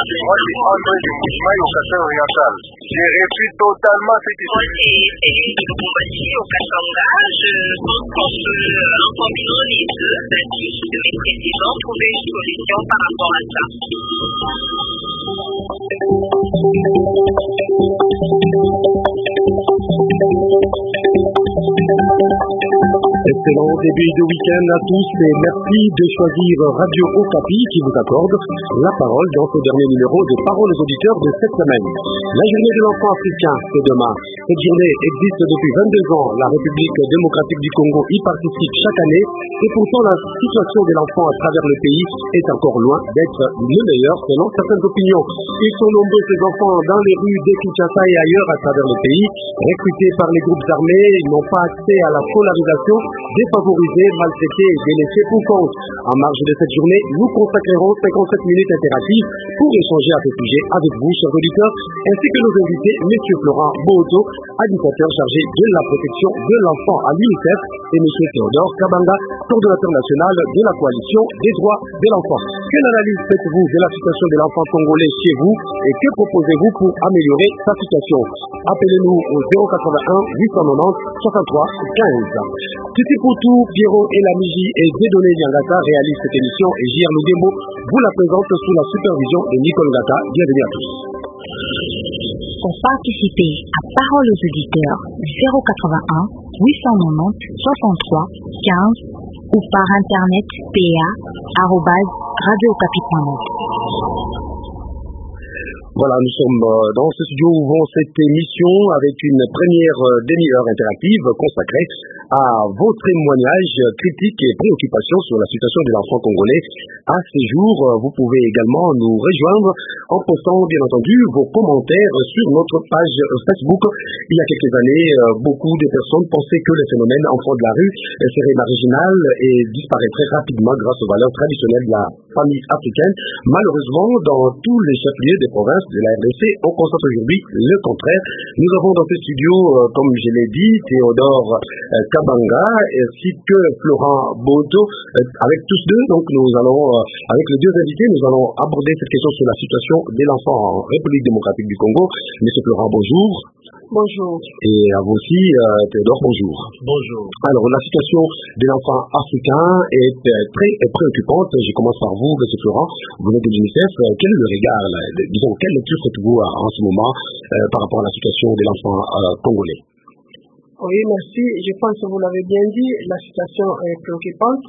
Moi, c'est André de Kouchmaï au Kassan oriental. J'ai repris totalement ce qui se fait. Moi, c'est Céline de Lubumbashi au Katanga. Je pense qu'on peut, en combinant les deux, de mes présidents, trouver une solution par rapport à ça. Excellent début de week-end à tous et merci de choisir Radio Okapi qui vous accorde la parole dans ce dernier numéro de Paroles aux auditeurs de cette semaine. La journée de l'enfant africain, c'est demain. Cette journée existe depuis 22 ans. La République démocratique du Congo y participe chaque année et pourtant la situation de l'enfant à travers le pays est encore loin d'être le meilleur selon certaines opinions. Ils sont nombreux ces enfants dans les rues de Kinshasa et ailleurs à travers le pays, recrutés par les groupes armés, ils n'ont pas accès à la scolarisation, défavorisés, maltraités et délaissés pour compte. En marge de cette journée, nous consacrerons 57 minutes interactives pour échanger à ce sujet avec vous, chers auditeurs, ainsi que nos invités, M. Florent Boto, administrateur chargé de la protection de l'enfant à l'UNICEF, et M. Théodore Kabanga, coordonnateur national de la coalition des droits de l'enfant. Quelle analyse faites-vous de la situation de l'enfant congolais chez vous et que proposez-vous pour améliorer sa situation? Appelez-nous au 081 890 63 15. Titi Poutou, Pierrot et Lamiji et Dédoné Yangata réalisent cette émission et J.R. Loudembo vous la présente sous la supervision de Nicole Gata. Bienvenue à tous. Pour participer à Paroles aux auditeurs 081 890 63 15 ou par internet pa@radiocapi.net. Voilà, nous sommes dans ce studio où ouvrons cette émission avec une première demi-heure interactive consacrée à vos témoignages, critiques et préoccupations sur la situation de l'enfant congolais. À ce jour, vous pouvez également nous rejoindre en postant, bien entendu, vos commentaires sur notre page Facebook. Il y a quelques années, beaucoup de personnes pensaient que le phénomène enfant de la rue serait marginal et disparaîtrait rapidement grâce aux valeurs traditionnelles de la famille africaine. Malheureusement, dans tous les chefs-lieux des provinces de la RDC, on constate aujourd'hui le contraire. Nous avons dans ce studio, comme je l'ai dit, Théodore Kabanga ainsi que Florent Boto, avec tous deux. Donc nous allons, avec les deux invités, nous allons aborder cette question sur la situation de l'enfant en République démocratique du Congo. Monsieur Florent, bonjour. Bonjour. Et à vous aussi, Théodore, bonjour. Bonjour. Alors, la situation de l'enfant africain est très préoccupante. Je commence par vous, M. Florent. Vous êtes de l'UNICEF. Quel est le regard, disons, quelle lecture faites-vous en ce moment par rapport à la situation de l'enfant congolais? Oui, merci. Je pense que vous l'avez bien dit, la situation est préoccupante.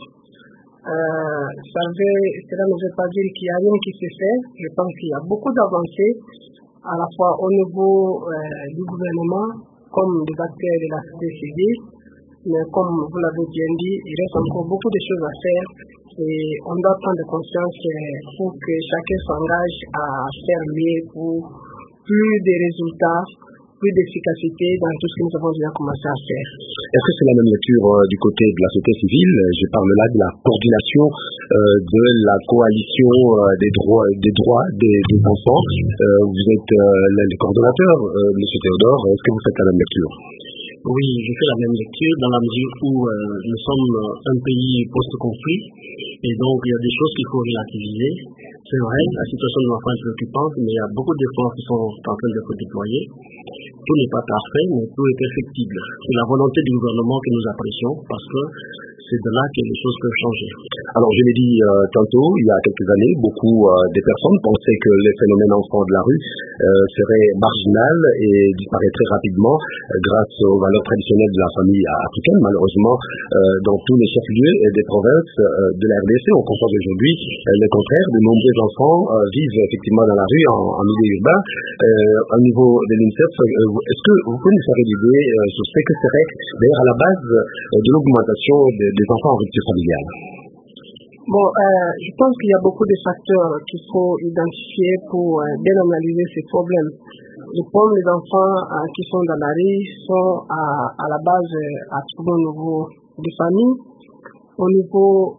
Cela ne veut pas dire qu'il n'y a rien qui se fait. Je pense qu'il y a beaucoup d'avancées, à la fois au niveau du gouvernement, comme des acteurs de la société civile. Mais comme vous l'avez bien dit, il reste encore beaucoup de choses à faire. Et on doit prendre conscience pour que chacun s'engage à faire mieux pour plus de résultats, plus d'efficacité dans tout ce que nous avons déjà commencé à faire. Est-ce que c'est la même lecture du côté de la société civile? Je parle là de la coordination de la coalition des droits des enfants. Vous êtes le coordonnateur, M. Théodore. Est-ce que vous faites la même lecture? Oui, je fais la même lecture dans la mesure où nous sommes un pays post-conflit et donc il y a des choses qu'il faut relativiser. C'est vrai, la situation de l'enfant est préoccupante, mais il y a beaucoup d'efforts qui sont en train d'être déployés. Tout n'est pas parfait, mais tout est perfectible. C'est la volonté du gouvernement que nous apprécions parce que c'est de là que les choses peuvent changer. Alors, je l'ai dit tantôt, il y a quelques années, beaucoup de personnes pensaient que le phénomène enfant de la rue serait marginal et disparaîtrait rapidement grâce aux valeurs traditionnelles de la famille africaine. Malheureusement, dans tous les chefs-lieux des provinces de la RDC, on constate aujourd'hui le contraire. De nombreux enfants vivent effectivement dans la rue, en milieu urbain. Au niveau de l'UNICEF, est-ce que vous pouvez nous faire une idée sur ce que serait d'ailleurs à la base de l'augmentation des enfants en rupture familiale? Bon, je pense qu'il y a beaucoup de facteurs qu'il faut identifier pour bien analyser ces problèmes. Les problèmes des enfants qui sont dans la rue sont à la base à trouver au niveau des familles, au niveau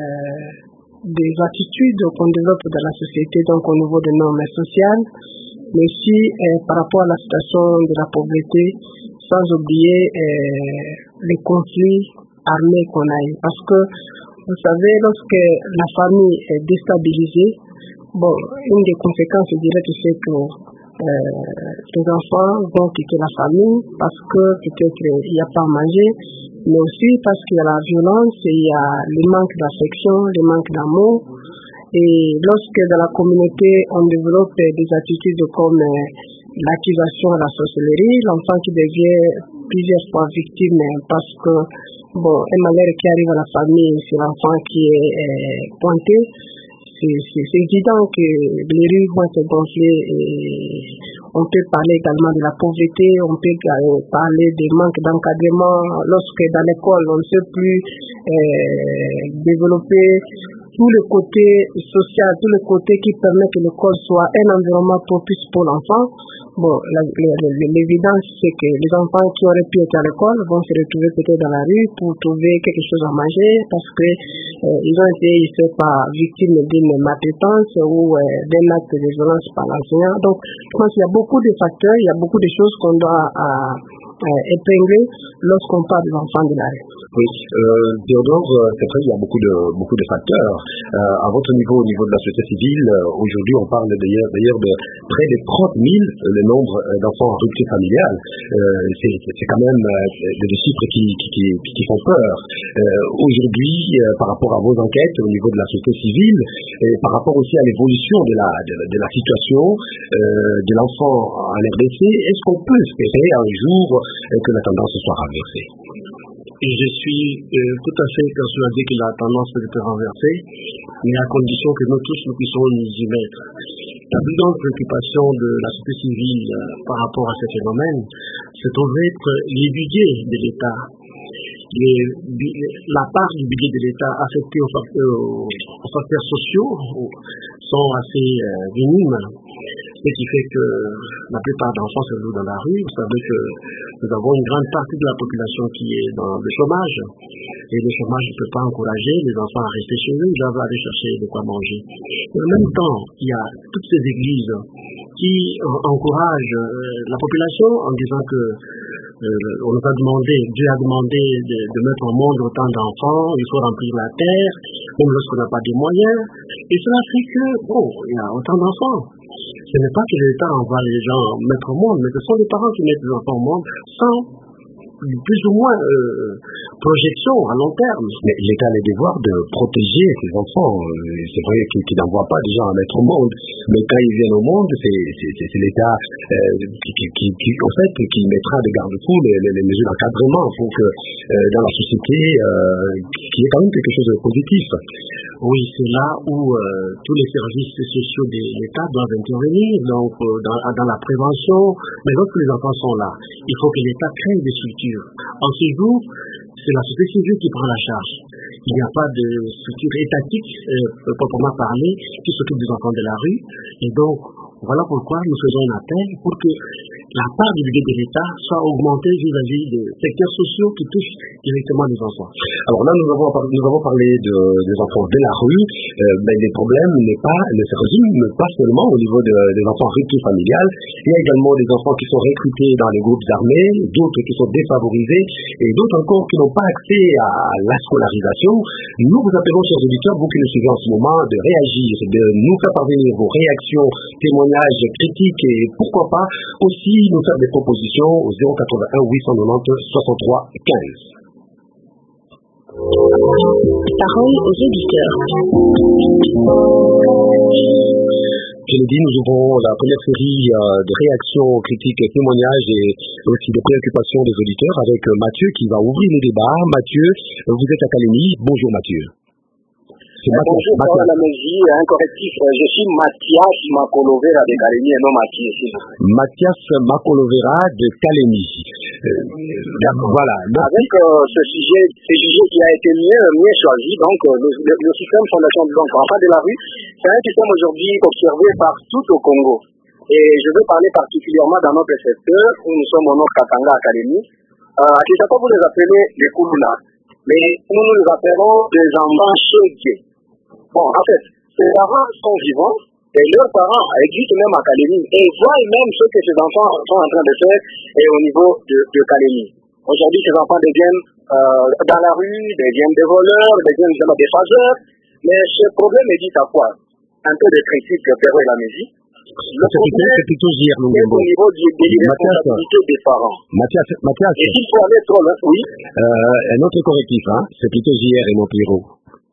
des attitudes qu'on développe dans la société, donc au niveau des normes sociales, mais aussi par rapport à la situation de la pauvreté, sans oublier les conflits armés qu'on a eu. Parce que, vous savez, lorsque la famille est déstabilisée, Bon, une des conséquences, je dirais que c'est que les enfants vont quitter la famille parce que peut-être il n'y a pas à manger, mais aussi parce qu'il y a la violence, il y a le manque d'affection, le manque d'amour. Et lorsque dans la communauté on développe des attitudes comme l'accusation à la sorcellerie, l'enfant qui devient plusieurs fois victime parce que un malheur qui arrive à la famille, c'est l'enfant qui est pointé. C'est évident que les rues vont se gonfler et on peut parler également de la pauvreté, on peut parler des manques d'encadrement lorsque dans l'école on ne sait plus développer tout le côté social, tout le côté qui permet que l'école soit un environnement propice pour l'enfant. Bon, l'évidence, c'est que les enfants qui auraient pu être à l'école vont se retrouver peut-être dans la rue pour trouver quelque chose à manger parce que ils ont été, je sais pas, victimes d'une maltraitance ou d'un acte de violence par l'enseignant. Donc, je pense qu'il y a beaucoup de facteurs, il y a beaucoup de choses qu'on doit épingler lorsqu'on parle des enfants de la rue. Oui, Théodore, c'est vrai, il y a beaucoup de facteurs. À votre niveau, au niveau de la société civile, aujourd'hui, on parle d'ailleurs de près de 30 000 le nombre d'enfants en rupture familiale. C'est quand même des chiffres qui font peur. Aujourd'hui, par rapport à vos enquêtes au niveau de la société civile, et par rapport aussi à l'évolution de la situation de l'enfant en RDC, est-ce qu'on peut espérer un jour que la tendance soit renversée? Je suis tout à fait persuadé que la tendance peut être renversée, mais à condition que nous tous nous puissions nous y mettre. La plus grande préoccupation de la société civile par rapport à ce phénomène, c'est trouver les budgets de l'État. La part du budget de l'État affectée aux facteurs sociaux sont assez minimes. Ce qui fait que la plupart d'enfants se trouvent dans la rue. Vous savez que nous avons une grande partie de la population qui est dans le chômage. Et le chômage ne peut pas encourager les enfants à rester chez eux, ils doivent aller chercher de quoi manger. Et en même temps, il y a toutes ces églises qui encouragent la population en disant que on nous a demandé, Dieu a demandé de mettre au monde autant d'enfants, il faut remplir la terre, même lorsqu'on n'a pas de moyens. Et cela fait que, il y a autant d'enfants. Ce n'est pas que l'État envoie les gens mettre au monde, mais ce sont les parents qui mettent les enfants au monde sans plus ou moins projection à long terme. Mais l'État a le devoir de protéger ses enfants. C'est vrai qu'il n'envoie pas des gens à mettre au monde, mais quand ils viennent au monde, c'est l'État qui mettra des garde-fous, les mesures d'encadrement pour que dans la société, qu'il y ait quand même quelque chose de positif. Oui, c'est là où tous les services sociaux de l'État doivent intervenir, donc dans la prévention. Mais lorsque les enfants sont là, il faut que l'État crée des structures. En ce jour, c'est la société civile qui prend la charge. Il n'y a pas de structure étatique, proprement parler, qui s'occupe des enfants de la rue. Et donc, voilà pourquoi nous faisons un appel pour que la part du budget de l'État soit augmentée vis-à-vis des secteurs sociaux qui touchent directement les enfants. Alors là, nous avons parlé des enfants de la rue, mais les problèmes ne se résument pas seulement au niveau des enfants en rupture familiale. Il y a également des enfants qui sont recrutés dans les groupes armés, d'autres qui sont défavorisés, et d'autres encore qui n'ont pas accès à la scolarisation. Nous vous appelons, chers auditeurs, vous qui nous suivez en ce moment, de réagir, de nous faire parvenir vos réactions, témoignages, critiques, et pourquoi pas aussi nous faire des propositions au 081 890 63 15. Parole aux auditeurs. Je l'ai dit, nous ouvrons la première série de réactions, critiques, témoignages et aussi de préoccupations des auditeurs avec Mathieu qui va ouvrir le débat. Mathieu, vous êtes à Calémie. Bonjour Mathieu. Bonjour, Paul Laméji, un correctif. Je suis Mathias Makolovera de Calémie et non Mathieu. Mathias Makolovera de Calémie. Voilà. Avec ce sujet qui a été mieux choisi, donc le système fondation de l'enfant de la rue, c'est un système aujourd'hui observé partout au Congo. Et je veux parler particulièrement dans notre secteur, où nous sommes au Nord Katanga à Calémie. À Kinshasa, vous les appelez les Koulouna, mais nous les appelons des enfants chégués. Bon, en fait, ces parents sont vivants et leurs parents existent même à Calémie et voient même ce que ces enfants sont en train de faire et au niveau de Calémie. Aujourd'hui, ces enfants deviennent dans la rue, deviennent des voleurs, deviennent des phaseurs, mais ce problème est dû à quoi? un peu de principe Perrault et la musique. C'est plutôt JR Lungembo. Au niveau des responsabilités des parents. Mathias. Et s'il faut aller trop loin, oui. Un autre correctif, hein, c'est plutôt JR et non Pierrot.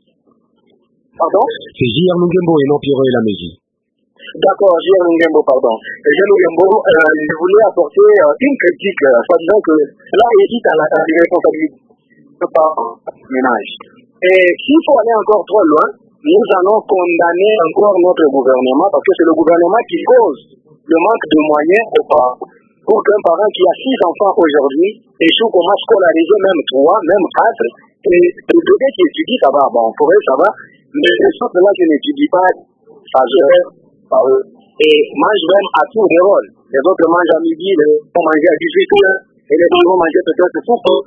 Pardon? C'est JR Lungembo et non Pierrot et la musique. D'accord, JR Lungembo, pardon. JR Lungembo, je voulais apporter une critique, soi-disant que cela évite à la responsabilité des parents ménage. Et s'il faut aller encore trop loin, nous allons condamner encore notre gouvernement parce que c'est le gouvernement qui cause le manque de moyens aux parents. Pour qu'un parent qui a 6 enfants aujourd'hui échoue comment scolariser même 3, même 4, et le bébé qui étudie, ça va, bon, pour eux, ça va, mais les autres là qui n'étudient pas, ça gère par eux. Et mangent même à tous les rôles. Les autres mangent à midi, les autres vont manger à 18h, et les autres vont manger peut-être tout pour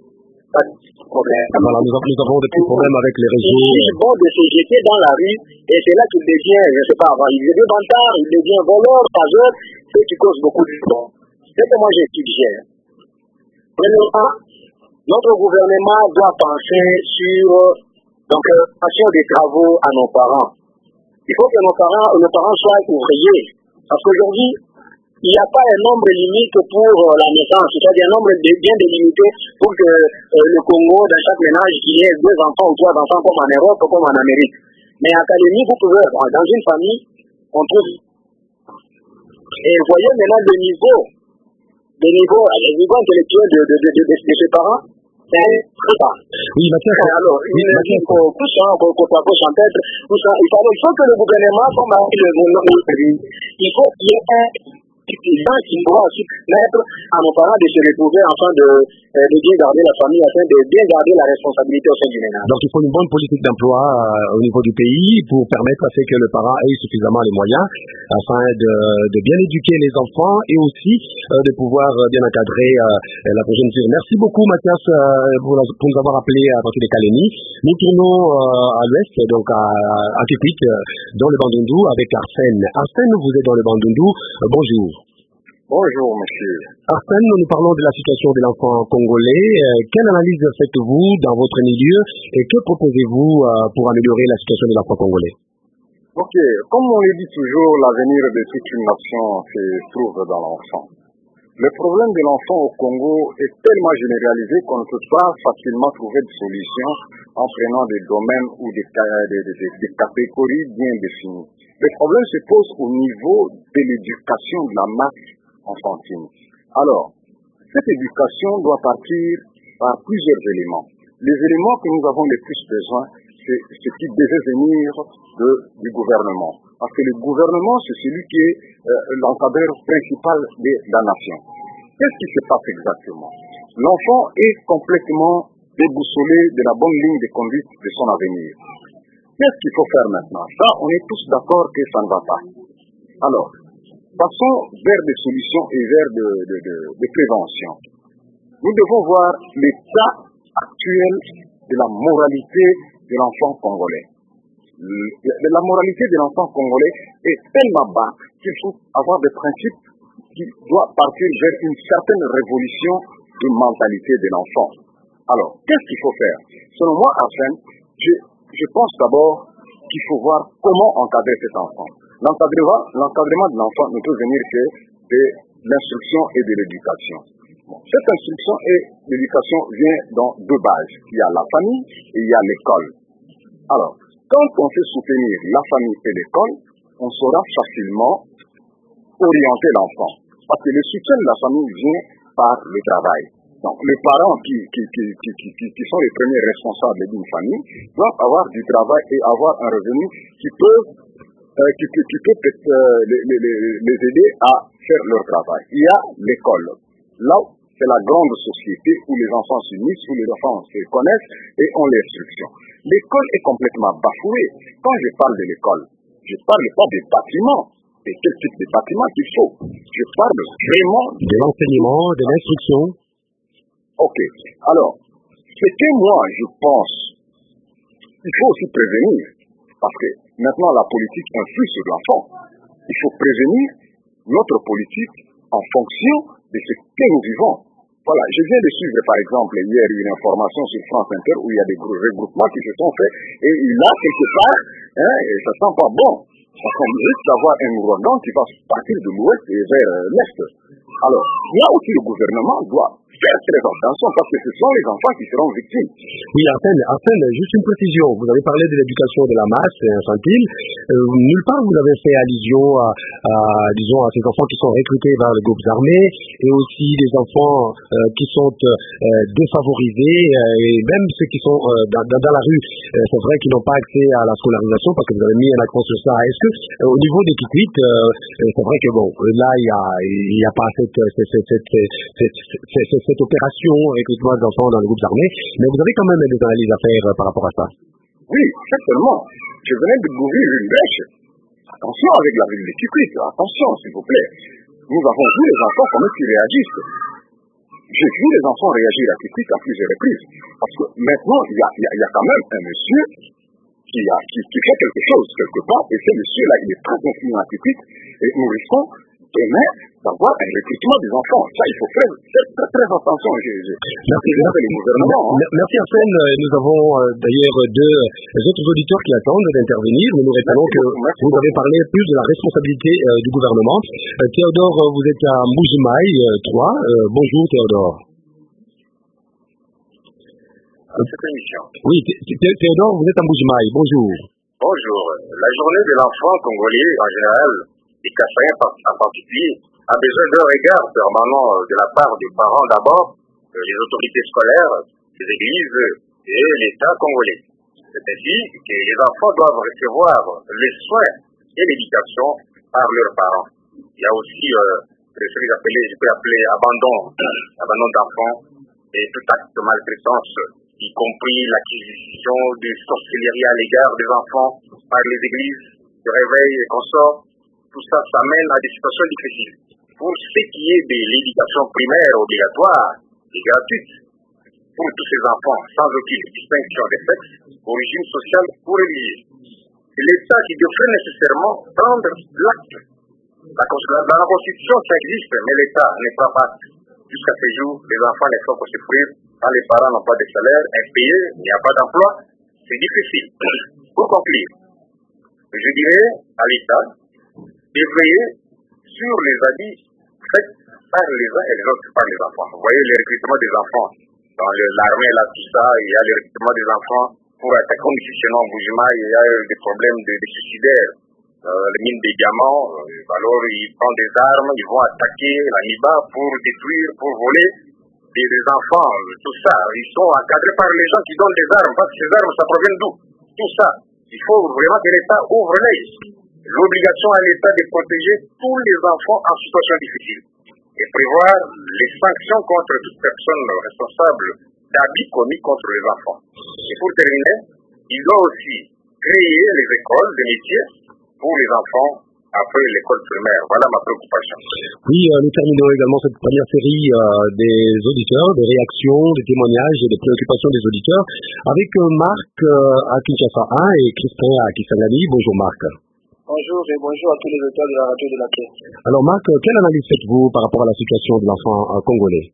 voilà, nous avons des petits problèmes avec les régions. Ils vont de se jeter dans la rue et c'est là qu'il devient, je ne sais pas, il devient bantard, il devient voleur, pageur, ce qui cause beaucoup de temps. C'est que moi j'ai suggère. Premièrement, notre gouvernement doit penser sur l'action des travaux à nos parents. Il faut que nos parents soient ouvriers. Parce qu'aujourd'hui, il n'y a pas un nombre limite pour la naissance, c'est-à-dire un nombre bien délimité pour que le Congo, dans chaque ménage, il y ait 2 enfants ou 3 enfants comme en Europe ou comme en Amérique. Mais à Calédonie, vous pouvez, dans une famille, on trouve. Et vous voyez maintenant le niveau intellectuel de ses parents, c'est très bas. Oui, Mathias. Alors, il faut tout ça, il faut que le gouvernement, comme a dit le pays, il faut qu'il y ait un gens qui doivent aussi permettre à nos parents de se retrouver afin de bien garder la famille, afin de bien garder la responsabilité au sein du ménage. Donc il faut une bonne politique d'emploi au niveau du pays pour permettre à ce que le parent ait suffisamment les moyens afin de bien éduquer les enfants et aussi de pouvoir bien encadrer la progéniture. Merci beaucoup Mathias pour nous avoir appelé à partir de Calédonie. Nous tournons à l'ouest, donc à Kikwit, dans le Bandundu avec Arsène. Arsène, vous êtes dans le Bandundu. Bonjour. Bonjour, monsieur. Arsène, nous parlons de la situation de l'enfant congolais. Quelle analyse faites-vous dans votre milieu et que proposez-vous pour améliorer la situation de l'enfant congolais? Ok, comme on le dit toujours, l'avenir de toute une nation se trouve dans l'enfant. Le problème de l'enfant au Congo est tellement généralisé qu'on ne peut pas facilement trouver de solution en prenant des domaines ou des catégories bien définies. Le problème se pose au niveau de l'éducation de la masse enfantine. Alors, cette éducation doit partir par plusieurs éléments. Les éléments que nous avons le plus besoin, c'est ce qui devait venir du gouvernement. Parce que le gouvernement, c'est celui qui est l'encadreur principal de la nation. Qu'est-ce qui se passe exactement? L'enfant est complètement déboussolé de la bonne ligne de conduite de son avenir. Qu'est-ce qu'il faut faire maintenant? Ça, on est tous d'accord que ça ne va pas. Alors, passons vers des solutions et vers de prévention. Nous devons voir l'état actuel de la moralité de l'enfant congolais. La moralité de l'enfant congolais est tellement bas qu'il faut avoir des principes qui doivent partir vers une certaine révolution de mentalité de l'enfant. Alors, qu'est-ce qu'il faut faire? Selon moi, Arsène, je pense d'abord qu'il faut voir comment encadrer cet enfant. L'encadrement de l'enfant ne peut venir que de l'instruction et de l'éducation. Bon, cette instruction et l'éducation vient dans 2 bases. Il y a la famille et il y a l'école. Alors, quand on fait soutenir la famille et l'école, on saura facilement orienter l'enfant. Parce que le soutien de la famille vient par le travail. Donc, les parents qui sont les premiers responsables d'une famille doivent avoir du travail et avoir un revenu qui peut les aider à faire leur travail. Il y a l'école. Là, c'est la grande société où les enfants s'unissent, où les enfants se connaissent et ont l'instruction. L'école est complètement bafouée. Quand je parle de l'école, je ne parle pas des bâtiments. Et quel type de bâtiment qu'il faut? Je parle vraiment de l'enseignement, de l'instruction. Ok. Alors, ce que moi, je pense, il faut aussi prévenir. Parce que maintenant, la politique influe sur l'enfant. Il faut prévenir notre politique en fonction de ce que nous vivons. Voilà, je viens de suivre, par exemple, hier une information sur France Inter où il y a des regroupements qui se sont faits. Et là, quelque part, et ça sent pas bon. on risque d'avoir un ouragan qui va partir de l'ouest et vers l'est. Alors, là aussi, le gouvernement doit faire très attention parce que ce sont les enfants qui seront victimes. Oui, Arsène, juste une précision. Vous avez parlé de l'éducation de la masse infantile. Nulle part vous avez fait allusion disons, à ces enfants qui sont recrutés par les groupes armés et aussi des enfants qui sont défavorisés et même ceux qui sont dans la rue. C'est vrai qu'ils n'ont pas accès à la scolarisation parce que vous avez mis un accent sur ça. Est-ce que au niveau des Kikwit, c'est vrai que bon, là il y a pas cette opération recrutement d'enfants dans les groupes armés, mais vous avez quand même des analyses à faire par rapport à ça. Oui, certainement. Je venais de d'ouvrir une brèche. Attention avec la ville de Kikwit, attention s'il vous plaît. Nous avons vu les enfants comment ils réagissent. J'ai vu les enfants réagir à Kikwit à plusieurs reprises. Parce que maintenant, il y a quand même un monsieur qui fait quelque chose quelque part, et ce monsieur-là, il est très influent à Kikwit, et nous risquons demain d'avoir un recrutement des enfants. Ça, il faut faire très attention. Merci Arsène. Nous avons d'ailleurs deux autres auditeurs qui attendent d'intervenir. Nous rappelons que vous avez parlé plus de la responsabilité du gouvernement. Théodore, vous êtes à Mbujimayi 3. Bonjour Théodore. Oui, Théodore, vous êtes à Mbujimayi. Bonjour. Bonjour. La journée de l'enfant congolais en général, et Kassaïen en particulier, a besoin d'un regard permanent de la part des parents d'abord, les autorités scolaires, les églises et l'État congolais. C'est ainsi que les enfants doivent recevoir les soins et l'éducation par leurs parents. Il y a aussi ce que je peux appeler abandon d'enfants et tout acte de maltraitance, y compris l'acquisition de sorcellerie à l'égard des enfants par les églises, de réveil et consorts. Tout ça, ça mène à des situations difficiles. Pour ce qui est de l'éducation primaire obligatoire et gratuite pour tous ces enfants, sans aucune distinction de sexe, origine sociale ou religieuse, c'est l'État qui devrait nécessairement prendre l'acte. Dans la Constitution, ça existe, mais l'État ne prend pas. Jusqu'à ce jour, les enfants ne font que souffrir quand les parents n'ont pas de salaire, impayé, il n'y a pas d'emploi. C'est difficile. Pour conclure, je dirais à l'État de veiller sur les habits faits par les uns et les autres par les enfants. Vous voyez le recrutement des enfants dans l'armée, là, tout ça, il y a le recrutement des enfants pour attaquer, comme ici chez nous en Mbujimayi, il y a des problèmes de suicidaires, les mines des diamants, alors ils prennent des armes, ils vont attaquer la Niba pour détruire, pour voler des enfants, tout ça. Ils sont encadrés par les gens qui donnent des armes, parce que ces armes, ça provient d'où? Tout ça. Il faut vraiment que l'État ouvre l'œil. L'obligation à l'État de protéger tous les enfants en situation difficile et prévoir les sanctions contre toute personne responsable d'abus commis contre les enfants. Et pour terminer, il doit aussi créer les écoles de métiers pour les enfants après l'école primaire. Voilà ma préoccupation. Oui, nous terminons également cette première série des auditeurs, des réactions, des témoignages et des préoccupations des auditeurs avec Marc à Kinshasa 1 et Crispin à Kisangani. Bonjour Marc. Bonjour et bonjour à tous les auteurs de la radio de la paix. Alors Marc, quelle analyse faites-vous par rapport à la situation de l'enfant congolais?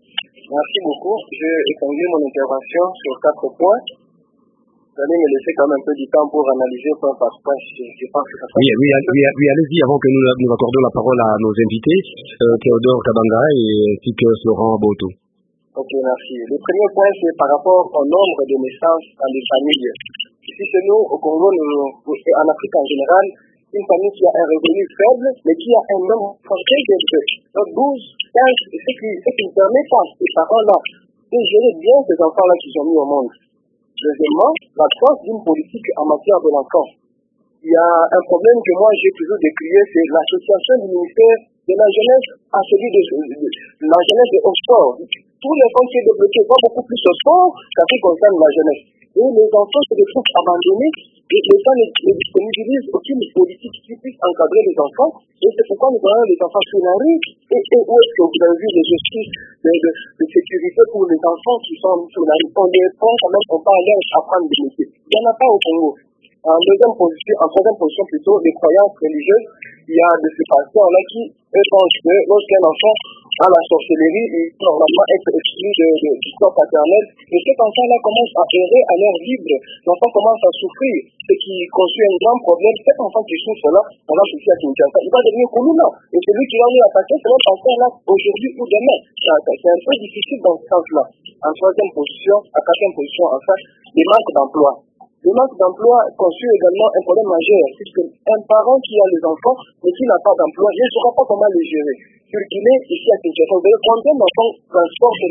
Merci beaucoup. Je vais étendre mon intervention sur 4 points. Vous allez me laisser quand même un peu du temps pour analyser point par point. Je pense que ça oui, allez-y avant que nous accordions la parole à nos invités, Théodore Kabanga et ainsi que Florent Boto. Ok, merci. Le premier point, c'est par rapport au nombre de naissances dans les familles. Ici chez nous, au Congo, et en Afrique en général, une famille qui a un revenu faible, mais qui a un nombre très élevé. Donc 12, 15, ce qui ne permet pas ces parents-là de gérer bien ces enfants-là qui sont mis au monde. Deuxièmement, l'absence d'une politique en matière de l'enfant. Il y a un problème que moi j'ai toujours décrié, c'est l'association du ministère de la jeunesse à celui de la jeunesse et au sport. Tous les fonds qui sont débloqués vont beaucoup plus au sport qu'à ce qui concerne la jeunesse. Et les enfants se retrouvent abandonnés et l'État ne disponibilise aucune politique qui puisse encadrer les enfants. Et c'est pourquoi nous avons les enfants sur la rue. Et où est-ce que vous avez vu les justices de sécurité pour les enfants qui sont sur la rue? On les prend quand même, on va aller apprendre des métiers. Il n'y en a pas au Congo. En troisième position plutôt, les croyances religieuses. Il y a de ces patients-là qui pensent que lorsqu'un enfant à la sorcellerie et normalement être exclus du corps paternel. Et cet enfant-là commence à errer à l'air libre. L'enfant commence à souffrir, ce qui constitue un grand problème. Cet enfant qui souffre-là, on va souffrir à Kinshasa. Il va devenir Koulouna. Et celui qui va lui attaquer, c'est notre enfant là aujourd'hui ou demain. C'est un peu difficile dans ce sens-là. En troisième position, à quatrième position, en fait, le manque d'emploi. Le manque d'emploi constitue également un problème majeur, puisque un parent qui a les enfants, mais qui n'a pas d'emploi, ne saura pas comment les gérer. Circuler ici à Kinshasa, vous voyez combien d'enfants transportent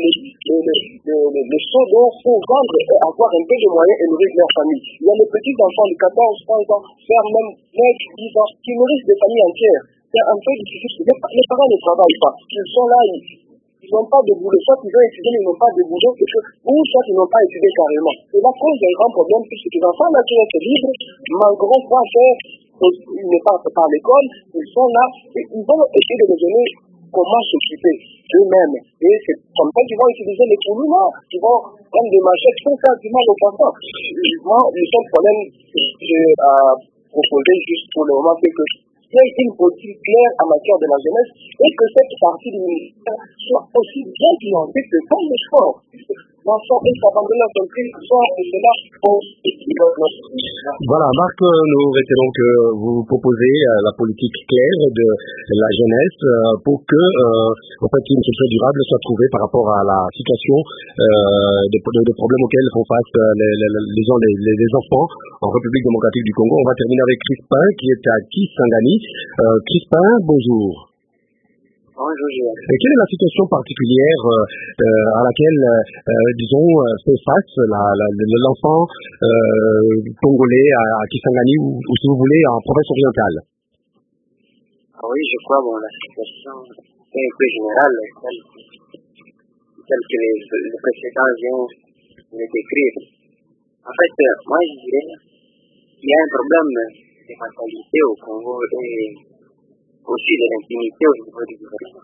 les seaux d'eau pour vendre et avoir un peu de moyens et nourrir leur famille. Il y a les petits enfants de 14, 15 ans, faire même 9, 10 ans, qui nourrissent des familles entières. C'est un peu difficile. Les parents ne travaillent pas. Ils sont là, ils n'ont pas de boulot. Soit ils ont étudié, mais ils n'ont pas de boulot, ou soit ils n'ont pas étudié carrément. Et là, cause un grand problème, puisque les enfants là qui restent libres manqueront quoi faire. Ils ne partent pas à l'école, ils sont là, et ils vont essayer de les donner comment s'occuper eux-mêmes. Et c'est comme ça qu'ils vont utiliser les Koulouna, qui vont prendre des machettes pour faire du mal aux enfants. Le seul problème que j'ai à proposer juste pour le moment, c'est que il y a une politique claire en matière de la jeunesse et que cette partie du ministère soit aussi bien financée que dans le sport. L'enfant est abandonné à son prix, soit et cela pour Voilà, Marc, nous retenons que vous proposez la politique claire de la jeunesse pour que en fait, une solution durable soit trouvée par rapport à la situation des problèmes auxquels font face les enfants en République démocratique du Congo. On va terminer avec Crispin qui est à Kisangani. Crispin, bonjour. Bonjour. Et quelle est la situation particulière à laquelle, disons, fait face l'enfant congolais à Kisangani ou si vous voulez en province orientale? Oui, je crois la situation est un peu générale, telle que les précédents viennent de décrire. En fait, moi je dirais qu'il y a un problème de mentalité au Congo et aussi de l'impunité au niveau du gouvernement.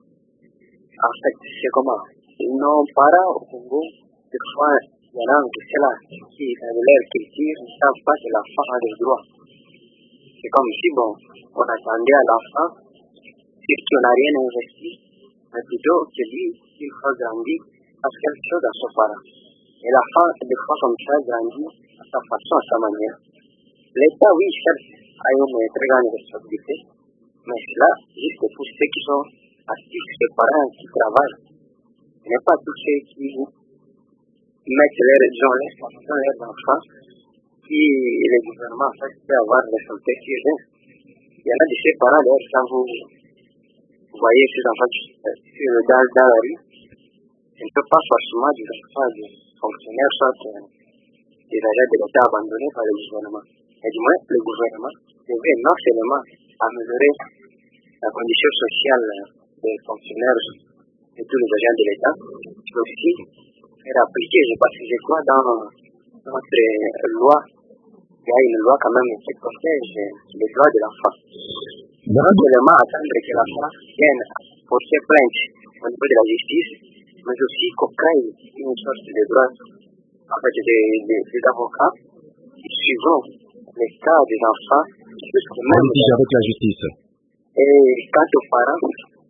En fait, c'est comment? Nos parents au Congo, des fois, il y en a que c'est là, qui dans leur culture ne savent pas que l'enfant a des droits. C'est comme si, on attendait à l'enfant, si on n'a rien investi, mais plutôt que lui, il faut grandir, fasse quelque chose à son parent. Et l'enfant, des fois, comme ça, grandit à sa façon, à sa manière. L'État, oui, certes, a une très grande responsabilité. Mais cela, juste pour ceux qui sont actifs, les parents qui travaillent, ce n'est pas tous ceux qui mettent leurs enfants, qui le gouvernement en fait, peut avoir des santé qui est. Il y en a de ces parents, d'ailleurs, quand vous voyez ces enfants dans la rue, ce ne peut pas forcément des enfants de fonctionnaires, soit des agents de l'État abandonnés par le gouvernement. Et du moins, le gouvernement devrait non seulement améliorer la condition sociale des fonctionnaires et tous les agents de l'État, mais aussi faire appliquer, je crois, dans notre loi, il y a une loi quand même qui protège les droits de l'enfant. Pas seulement attendre que l'enfant vienne porter plainte au niveau de la justice, mais aussi qu'on crée une sorte de droit, en fait, des avocats qui suivront les cas des enfants, jusqu'à même avec la justice. Et quant aux parents,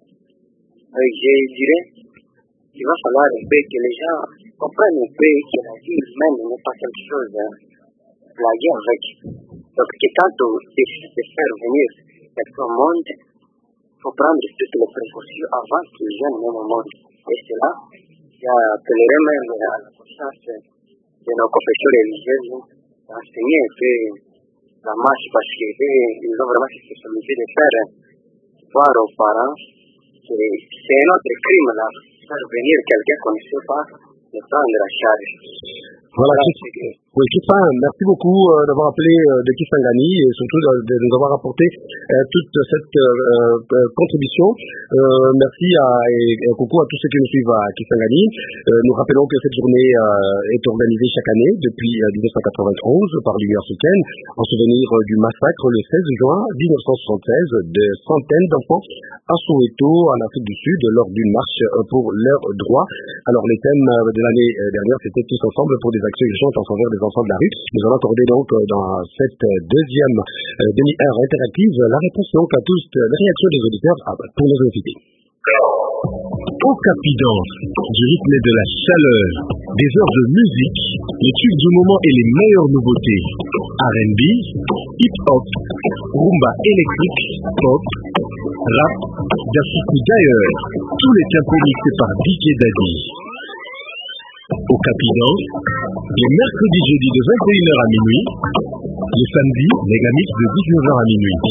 je dirais qu'il va falloir un peu que les gens comprennent un peu que la vie humaine n'est pas quelque chose à blaguer avec. Donc, que quand on décide de faire venir quelqu'un au monde, il faut prendre toutes les précautions avant que les gens viennent au monde. Et c'est là, j'appellerai même à la conscience de nos confessions religieuses d'enseigner un peu la marche parce qu'ils ont vraiment cette possibilité de faire voir aux parents que c'est un autre crime là, faire venir quelqu'un qu'on ne sait pas, de prendre la charge. Voilà, Crispin, merci beaucoup d'avoir appelé de Kisangani et surtout de nous avoir apporté toute cette contribution. Merci et coucou à tous ceux qui nous suivent à Kisangani. Nous rappelons que cette journée est organisée chaque année depuis 1991 par l'Union africaine en souvenir du massacre le 16 juin 1976 de centaines d'enfants à Soweto, en Afrique du Sud, lors d'une marche pour leurs droits. Alors les thèmes de l'année dernière, c'était tous ensemble pour des actions urgentes en faveur des enfants de la rue. Nous allons accorder donc dans cette deuxième demi-heure interactive la réponse donc à toutes les réactions des auditeurs pour nos invités. Okapidance, du rythme et de la chaleur, des heures de musique, les tubes du moment et les meilleures nouveautés. R&B, hip-hop, rumba électrique, pop, rap, d'Afrique d'ailleurs. Tous les tempos mixés par DJ Daddy. Okapidance, les mercredis jeudis de 21h à minuit, les samedis, mégamix de 19h à minuit.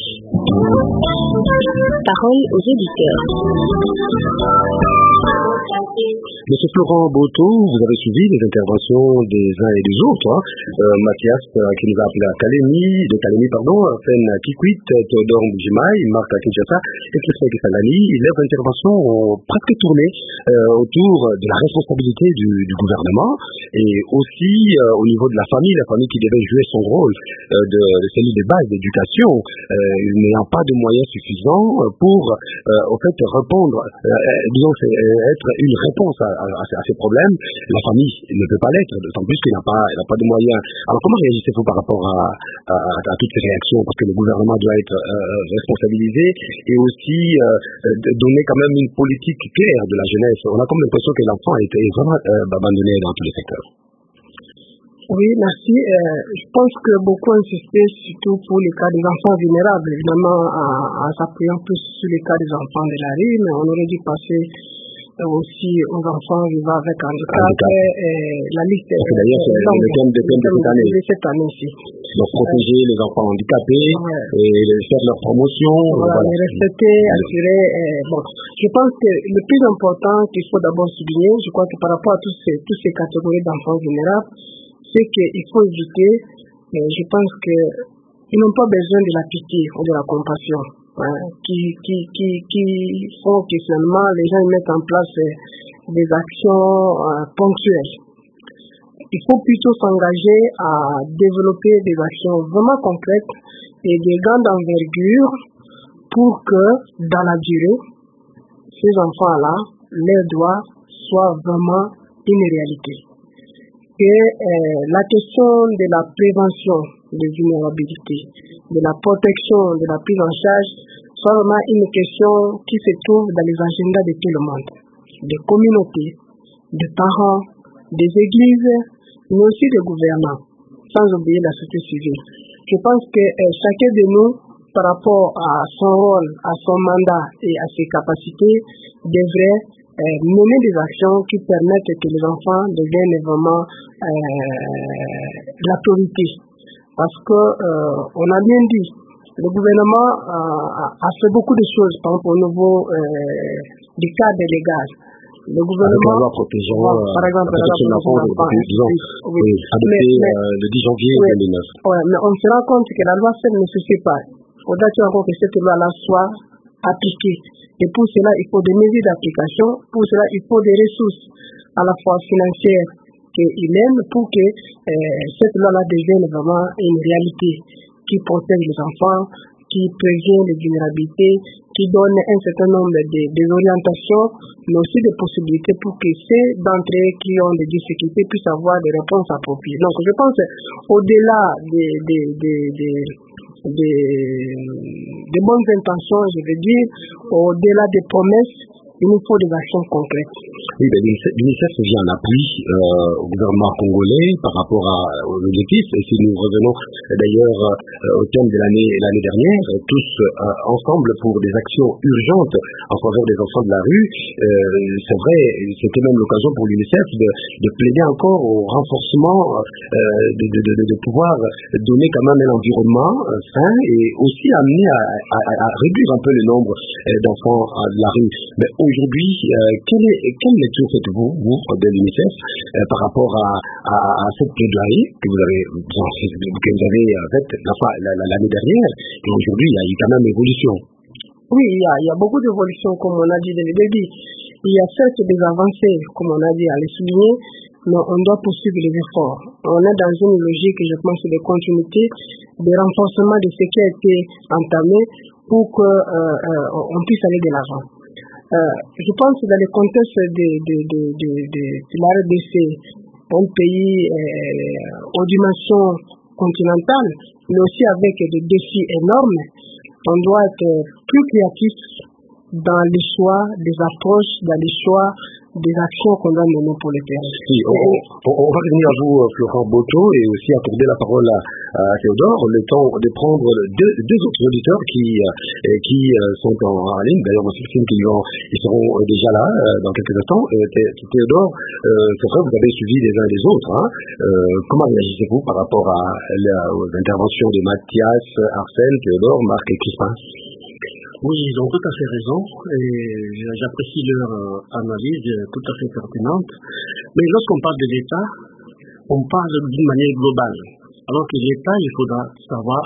Parole aux auditeurs. Monsieur Florent Boto, vous avez suivi les interventions des uns et des autres. Mathias, qui nous a appelé à Kalemi, Fen Kikwit, Théodore Mboujimaï, Marc Kinshasa et Christophe Salani. Leurs interventions ont presque tourné autour de la responsabilité du gouvernement et aussi au niveau de la famille qui devait jouer son rôle de celui des bases d'éducation, n'ayant pas de moyens suffisants pour au fait répondre, être une réponse à ces problèmes. La famille ne peut pas l'être, d'autant plus qu'elle n'a pas de moyens. Alors comment réagissez-vous par rapport à toutes ces réactions? Parce que le gouvernement doit être responsabilisé et aussi donner quand même une politique claire de la jeunesse. On a comme l'impression que l'enfant a été vraiment abandonné dans tous les secteurs. Oui, merci. Je pense que beaucoup insistaient surtout pour les cas des enfants vulnérables, évidemment en s'appuyant plus sur les cas des enfants de la rue, mais on aurait dû passer aussi aux enfants vivant avec handicap. La liste est d'ailleurs c'est le thème de cette année-ci. Donc protéger les enfants handicapés et faire leur promotion. Voilà. Les respecter, assurer. Je pense que le plus important qu'il faut d'abord souligner, je crois que par rapport à toutes ces catégories d'enfants vulnérables, c'est qu'il faut éviter, je pense qu'ils n'ont pas besoin de la pitié ou de la compassion, qui font que finalement les gens mettent en place des actions ponctuelles. Il faut plutôt s'engager à développer des actions vraiment concrètes et de grande envergure pour que dans la durée, ces enfants-là, leurs droits soient vraiment une réalité. Que la question de la prévention des vulnérabilités, de la protection, de la prise en charge, soit vraiment une question qui se trouve dans les agendas de tout le monde, des communautés, des parents, des églises, mais aussi des gouvernants, sans oublier la société civile. Je pense que chacun de nous, par rapport à son rôle, à son mandat et à ses capacités, devrait mener des actions qui permettent que les enfants deviennent vraiment la priorité. Parce que on a bien dit, le gouvernement a fait beaucoup de choses, par exemple au niveau du cadre légal. Le gouvernement, la loi protégeant par exemple, la protection de l'enfant depuis 10 ans, le 10 janvier 2009. Oui, mais on se rend compte que la loi seule ne suffit pas. Faudrait encore que cette loi-là soit appliquée. Et pour cela, il faut des mesures d'application. Pour cela, il faut des ressources à la fois financières qu'il aime pour que cette loi-là devienne vraiment une réalité qui protège les enfants, qui prévient les vulnérabilités, qui donne un certain nombre des orientations, mais aussi des possibilités pour que ceux d'entre eux qui ont des difficultés puissent avoir des réponses appropriées. Donc, je pense au-delà des bonnes intentions, je veux dire, au-delà des promesses, il nous faut des actions concrètes. Oui, l'UNICEF vient en appui au gouvernement congolais par rapport aux objectifs. Et si nous revenons d'ailleurs au thème de l'année dernière, tous ensemble pour des actions urgentes en faveur des enfants de la rue, c'est vrai, c'était même l'occasion pour l'UNICEF de plaider encore au renforcement de pouvoir donner quand même un environnement sain et aussi amener à réduire un peu le nombre d'enfants de la rue. Mais aujourd'hui, quelle lecture faites-vous, de l'UNICEF, par rapport à cette plaidoirie que vous avez faite l'année dernière, et aujourd'hui, il y a eu quand même évolution? Oui, il y a beaucoup d'évolutions, comme on a dit dès le début. Il y a certes des avancées, comme on a dit, à les souligner, mais on doit poursuivre les efforts. On est dans une logique, je pense, de continuité, de renforcement de ce qui a été entamé pour qu'on puisse aller de l'avant. Je pense que dans le contexte de la RDC, un pays aux dimensions continentales, mais aussi avec des défis énormes, on doit être plus créatif dans les choix des approches, dans les choix des actions qu'on doit mener pour les terres. Oui, on va revenir à vous, Florent Boto, et aussi accorder la parole à Théodore, le temps de prendre deux autres auditeurs qui sont en ligne. D'ailleurs, on s'estime qu'ils seront déjà là dans quelques instants. Théodore, c'est vrai, vous avez suivi les uns et les autres. Comment réagissez-vous par rapport aux interventions de Mathias, Arsène, Théodore, Marc et Crispin? Oui, ils ont tout à fait raison et j'apprécie leur analyse tout à fait pertinente. Mais lorsqu'on parle de l'État, on parle d'une manière globale. Alors que l'État, il faudra savoir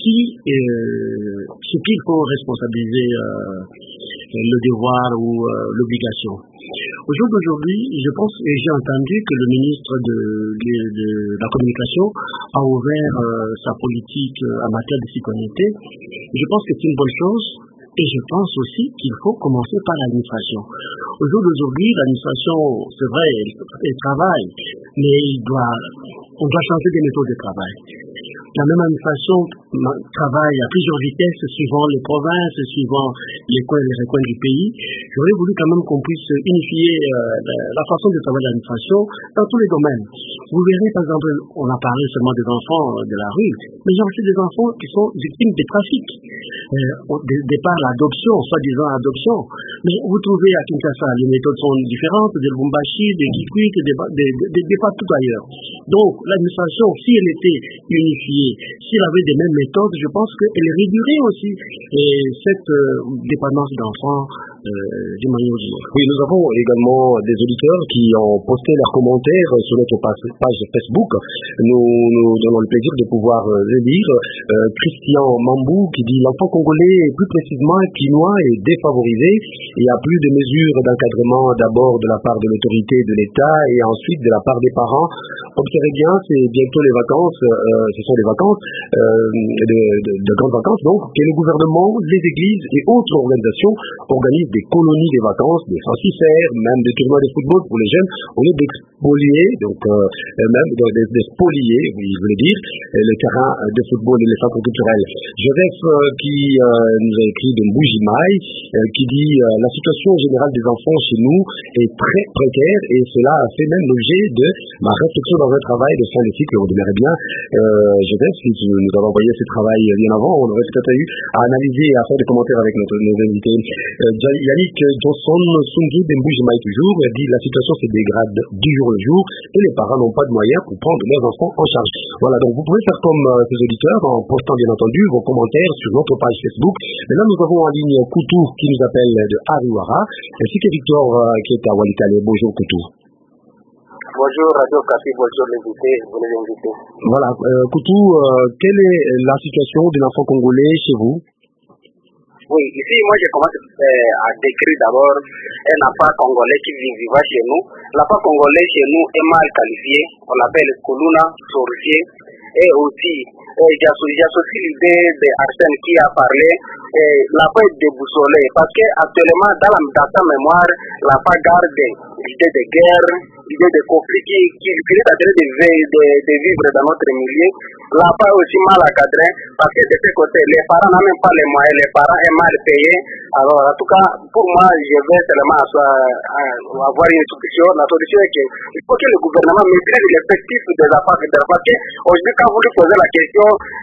ce qu'il faut responsabiliser le devoir ou l'obligation. Au jour d'aujourd'hui, je pense, et j'ai entendu que le ministre de la Communication a ouvert sa politique en matière de citoyenneté. Je pense que c'est une bonne chose. Et je pense aussi qu'il faut commencer par l'administration. Au jour d'aujourd'hui, l'administration, c'est vrai, elle travaille, mais on doit changer des méthodes de travail. La même administration travaille à plusieurs vitesses suivant les provinces, suivant les recoins du pays. J'aurais voulu quand même qu'on puisse unifier la façon de travailler de l'administration dans tous les domaines. Vous verrez, par exemple, on a parlé seulement des enfants de la rue, mais il y a aussi des enfants qui sont victimes des trafics. Au départ, l'adoption, soi-disant adoption. Mais vous trouvez à Kinshasa, les méthodes sont différentes, de Lubumbashi, de Kikwit, de partout ailleurs. Donc, l'administration, si elle était unifiée, si elle avait des mêmes méthodes, je pense qu'elle réduirait aussi cette dépendance d'enfants d'une manière ou d'une autre. Oui, nous avons également des auditeurs qui ont posté leurs commentaires sur notre page Facebook. Nous avons le plaisir de pouvoir les lire. Christian Mambou qui dit: l'enfant congolais, plus précisément quinois, est défavorisé. Il y a plus de mesures d'encadrement, d'abord de la part de l'autorité de l'État et ensuite de la part des parents. Observez bien, c'est bientôt les vacances, ce sont des vacances, de grandes vacances, donc, que le gouvernement, les églises et autres organisations organisent des colonies des vacances, des fancy-fairs, même des tournois de football pour les jeunes, au lieu d'expolier, donc même de spolier, je voulais dire, le terrain de football et les centres culturels. Joseph qui nous a écrit de Mboujimaï, qui dit la situation générale des enfants chez nous est très précaire et cela a fait même l'objet de ma réflexion dans un travail de fin de cycle. Vous demeurez bien, Joseph, si tu nous avais envoyé ce travail bien avant, on aurait peut-être eu à analyser et à faire des commentaires avec nos invités. Yannick Johnson Sungi de Mboujimaï toujours dit la situation se dégrade du jour au jour et les parents n'ont pas de moyens pour prendre leurs enfants en charge. Voilà, donc vous pouvez faire comme ces auditeurs en postant bien entendu vos commentaires sur notre page Facebook. Mais là nous avons en ligne Koutou qui nous appelle de Ariwara, ainsi que Victor qui est à Walikale. Bonjour Koutou. Bonjour Radio Café, bonjour les invités. Voilà, Koutou, quelle est la situation de l'enfant congolais chez vous? Oui, ici, moi, je commence à décrire d'abord un enfant congolais qui vivra chez nous. L'enfant congolais chez nous est mal qualifié. On l'appelle Koluna, sorcier. Et aussi, j'associe l'idée d'Arsène qui a parlé. L'enfant est déboussolé. Parce qu'actuellement, dans sa mémoire, l'enfant garde l'idée de guerre, l'idée de conflit qui est en train de vivre dans notre milieu. L'enfant est aussi mal encadré parce que de ce côté, les parents n'ont même pas les moyens, les parents sont mal payés. Alors, en tout cas, pour moi, je vais seulement avoir une solution. La solution est qu'il faut que le gouvernement maîtrise l'effectif des enfants. Parce qu'aujourd'hui, quand vous lui posez la question,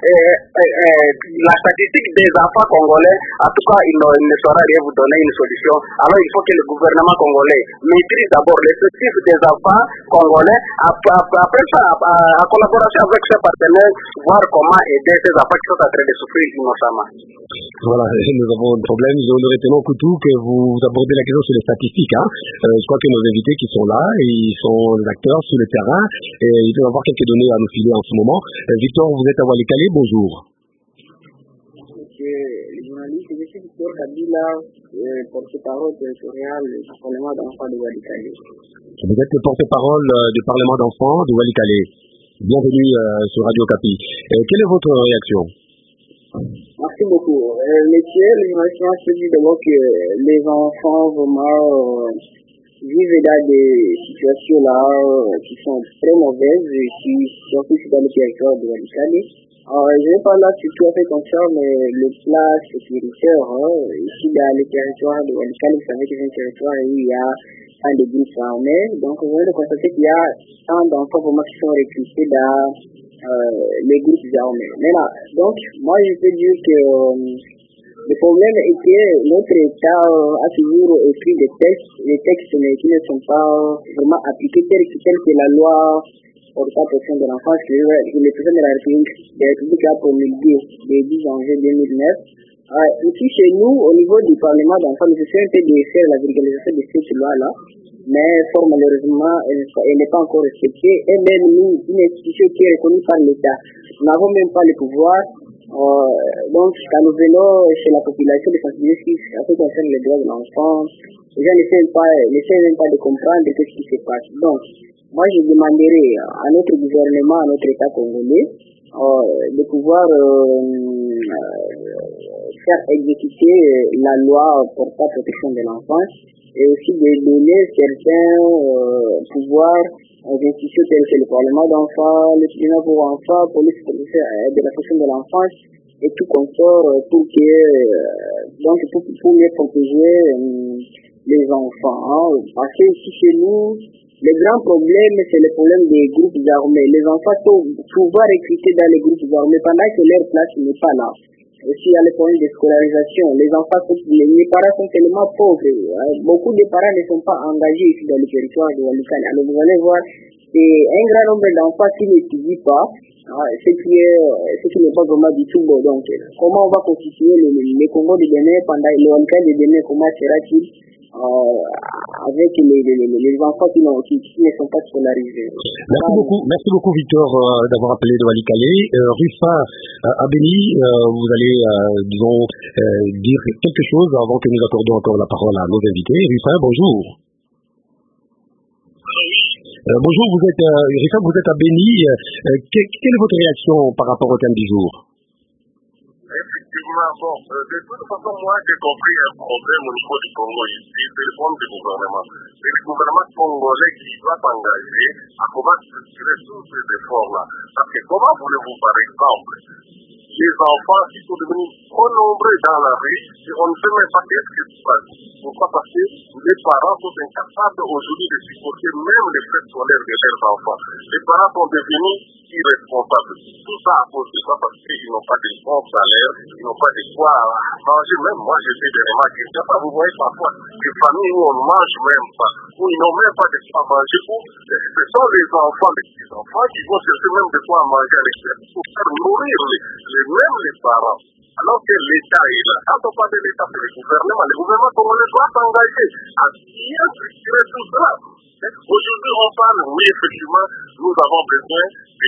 la statistique des enfants congolais, en tout cas, il ne saura rien vous donner une solution. Alors, il faut que le gouvernement congolais maîtrise d'abord l'effectif des enfants congolais. Après ça, en collaboration avec ses partenaires, voir comment aider ces enfants qui sont en train de souffrir innocemment. Voilà, nous avons un problème. Nous retenons Koutou que vous abordez la question sur les statistiques. Je crois que nos invités qui sont là, ils sont les acteurs sur le terrain et ils doivent avoir quelques données à nous filer en ce moment. Victor, vous êtes à Walikale, bonjour. Monsieur le journaliste, je suis Victor Kabila, porte-parole territorial du Parlement d'enfants de Walikale. Vous êtes le porte-parole du Parlement d'enfants de Walikale. Bienvenue sur Radio Okapi. Quelle est votre réaction? Merci beaucoup. Monsieur, le journaliste se dit d'abord que les enfants vraiment vivent vivent dans des situations là qui sont très mauvaises, surtout dans le territoire de Walikale. Je vais pas là sur tout à fait concerne le plan sécuritaire. Ici dans le territoire de Walikale, vous savez que c'est un territoire où il y a tant de groupes armés. Donc vous allez constater qu'il y a tant d'enfants vraiment qui sont recrutés dans les groupes armés. Maintenant, donc moi je peux dire que le problème est que notre État a toujours écrit des textes mais qui ne sont pas vraiment appliqués tels que la loi pour la protection de l'enfance que le président de la République a promulgué le 10 janvier 2009. Ici chez nous, au niveau du Parlement d'enfants, nous essayons un peu de faire la vulgarisation de cette loi-là, mais fort malheureusement, elle n'est pas encore respectée. Et même nous, une institution qui est reconnue par l'État, nous n'avons même pas le pouvoir. Donc, quand nous venons chez la population de sensibiliser en ce qui concerne les droits de l'enfant, les gens n'essaient même pas de comprendre ce qui se passe. Donc, moi, je demanderais à notre gouvernement, à notre État congolais, de pouvoir faire exécuter la loi pour la protection de l'enfance et aussi de donner certains pouvoirs aux institutions telles que le Parlement d'enfants, le tribunal pour enfants, police de la protection de l'enfance et tout consort pour mieux protéger les enfants. Parce que ici chez nous, le grand problème, c'est le problème des groupes armés. Les enfants sont souvent recrutés dans les groupes armés pendant que leur place n'est pas là. Aussi, il y a le problème de scolarisation. Les parents sont tellement pauvres. Beaucoup de parents ne sont pas engagés ici dans le territoire de Walikale. Alors, vous allez voir, c'est un grand nombre d'enfants qui n'étudient pas, ce qui n'est pas vraiment du tout bon. Donc, comment on va constituer le Congo de Bénin pendant le Walikale de Bénin, comment sera-t-il avec les enfants qui ne sont pas scolarisés. Merci beaucoup Victor d'avoir appelé de Walikale. Rufin Abeni, vous allez dire quelque chose avant que nous accordons encore la parole à nos invités. Rufin, bonjour. Bonjour, Rufin, vous êtes à Béni. Quelle est votre réaction par rapport au thème du jour? Effectivement, de toute façon, moi j'ai compris un problème au niveau du Congo ici, c'est le problème du gouvernement. C'est le gouvernement congolais qui doit s'engager à pouvoir structurer tous ces efforts-là. Parce que comment voulez-vous, par exemple, les enfants qui sont devenus trop nombreux dans la rue, et on ne sait même pas qu'est-ce qui se passe. Pourquoi? Parce que les parents sont incapables aujourd'hui de supporter même les frais scolaires de leurs enfants. Les parents sont devenus irresponsables. Tout ça à cause de ça parce qu'ils n'ont pas de bons salaires, ils n'ont pas de quoi manger. Même moi, je fais des remarques. Vous voyez parfois des familles où on ne mange même pas, où ils n'ont même pas de quoi manger. Ce sont les enfants, les petits-enfants qui vont chercher même de quoi manger à l'extérieur pour faire nourrir même les parents. Alors que l'État est là. Quand on parle de l'État, c'est le gouvernement congolais doit s'engager à bien structurer tout ça. Aujourd'hui, on parle, oui, effectivement, nous avons besoin de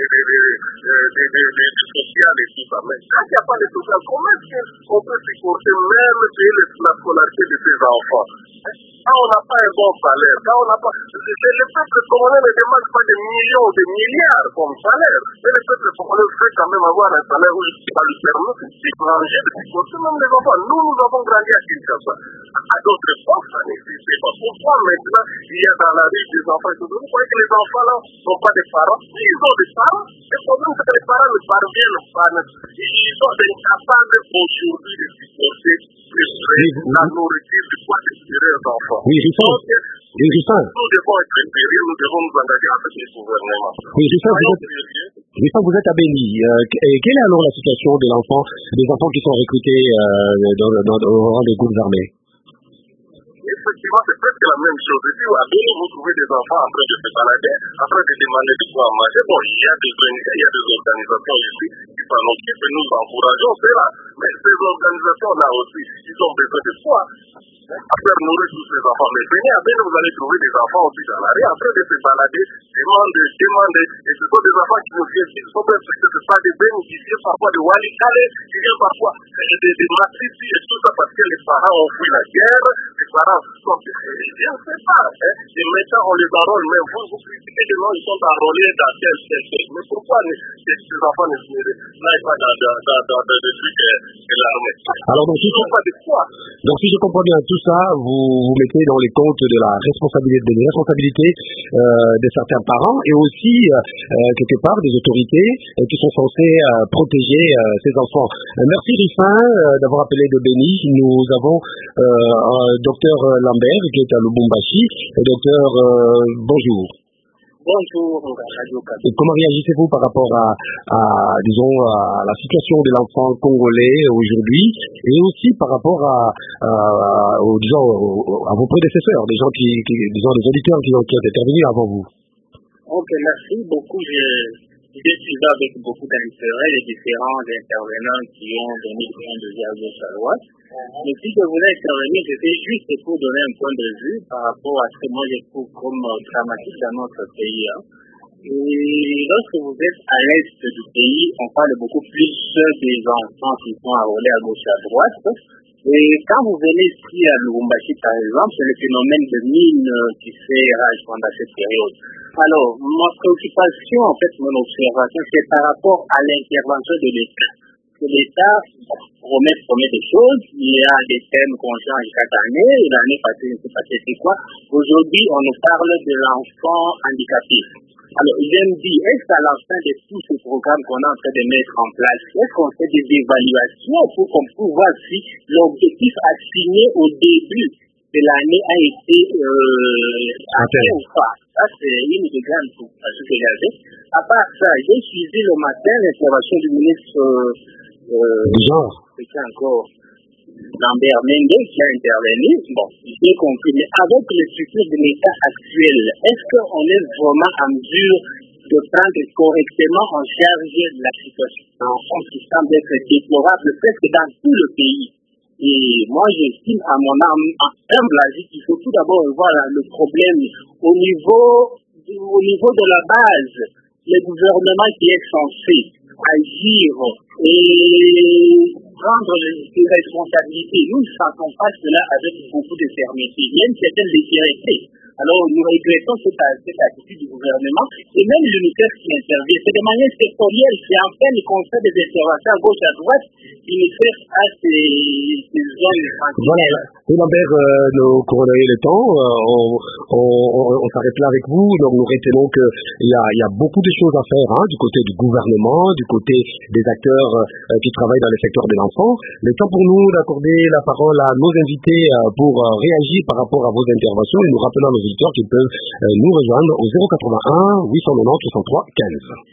social et tout ça. Mais quand il n'y a pas de social, comment est-ce qu'on peut supporter même la scolarité de ces enfants? Quand on n'a pas un bon salaire, quand on n'a pas... Le peuple congolais ne demande pas des millions, des milliards comme salaire. Mais le peuple congolais veut quand même avoir un salaire où ça lui permet de manger, de supporter même les enfants. Nous avons grandi à Kinshasa. À d'autres époques, ça n'existait pas. Pourquoi maintenant il y a dans la rue des enfants? Vous croyez que les enfants là n'ont pas de parents? Ils ont des parents. Le problème c'est que les parents ne parviennent pas. Ils sont incapables aujourd'hui de supporter la nourriture de quoi désirer aux enfants. Oui, Rufin. Nous devons être sérieux, nous devons nous engager avec les gouvernements. Oui, Rufin, vous êtes à Béni. Quelle est alors la situation des enfants qui sont recrutés au rang des groupes armés? Effectivement, c'est presque la même chose. Ici, à Béni, vous trouvez des enfants en train de se balader, en train de demander de quoi manger. Bon, il y a des organisations ici qui s'en occupent et nous encourageons cela. Mais ces organisations-là aussi, ils ont besoin de quoi? À faire nourrir tous ces enfants. Mais venez à Béni, vous allez trouver des enfants aussi dans la rue, en train de se balader, demander. Et ce sont des enfants qui sont même ce n'est pas des Béni, qui viennent parfois de Walikale, qui viennent parfois des Massissi et tout ça parce que les parents ont fui la guerre, les parents ne sais pas. Et maintenant, on les enrôle, mais vous critiquez des gens qui sont enrôlés dans tel secteur. Mais pourquoi ces enfants n'aillent pas dans des trucs de l'armée? Alors, donc, si je comprends bien tout ça, vous mettez dans les comptes de la responsabilité de certains parents et aussi, quelque part, des autorités qui sont censées protéger ces enfants. Merci Rifin d'avoir appelé de Béni. Nous avons docteur Lambert qui est à Lubumbashi. Docteur, bonjour. Bonjour, Radio Okapi. Comment réagissez-vous par rapport à la situation de l'enfant congolais aujourd'hui et aussi par rapport à vos prédécesseurs, des auditeurs qui ont intervenu avant vous? Ok, merci beaucoup. J'ai suivi avec beaucoup d'intérêt les différents intervenants qui ont donné le point de vue à gauche à droite. Mais si je voulais intervenir, c'était juste pour donner un point de vue par rapport à ce que moi je trouve comme dramatique dans notre pays. Et lorsque vous êtes à l'est du pays, on parle beaucoup plus des enfants qui sont enrôlés à gauche et à droite. Et quand vous venez ici à Lubumbashi, par exemple, c'est le phénomène de mine qui fait rage pendant cette période. Alors, ma préoccupation, en fait, mon observation, c'est par rapport à l'intervention de l'État. L'État promet des choses, il y a des thèmes qu'on change chaque année, l'année passée, il s'est passé c'est quoi. Aujourd'hui, on nous parle de l'enfant handicapé. Alors, il me dit, est-ce qu'à la fin de tous ces programmes qu'on est en train de mettre en place, est-ce qu'on fait des évaluations pour qu'on puisse voir si l'objectif assigné au début de l'année a été atteint ou pas? Ça, c'est une des grandes préoccupations que j'avais. À part ça, j'ai suivi le matin l'intervention du ministre c'était encore Lambert Mende qui a intervenu. Bon, j'ai compris. Mais avec les structures de l'État actuel, est-ce qu'on est vraiment en mesure de prendre correctement en charge la situation d'enfants qui semble être déplorable presque dans tout le pays? Et moi, j'estime à mon humble avis qu'il faut tout d'abord voir le problème au niveau de la base. Le gouvernement qui est censé agir et prendre les responsabilités. Nous ne sentons pas cela avec beaucoup de fermeté, même certaines légèreté. Alors, nous regrettons cette attitude du gouvernement et même l'UNICEF qui intervient. C'est de manière sectorielle, c'est en plein constat des interventions à gauche à droite, l'UNICEF a ses zones. Voilà. Lambert, nous couronnons le temps, on s'arrête là avec vous, donc nous retenons qu'il y a beaucoup de choses à faire du côté du gouvernement, du côté des acteurs qui travaillent dans le secteur de l'enfant. Le temps pour nous d'accorder la parole à nos invités pour réagir par rapport à vos interventions et nous rappelons à nos auditeurs qu'ils peuvent nous rejoindre au 081 890 63 15.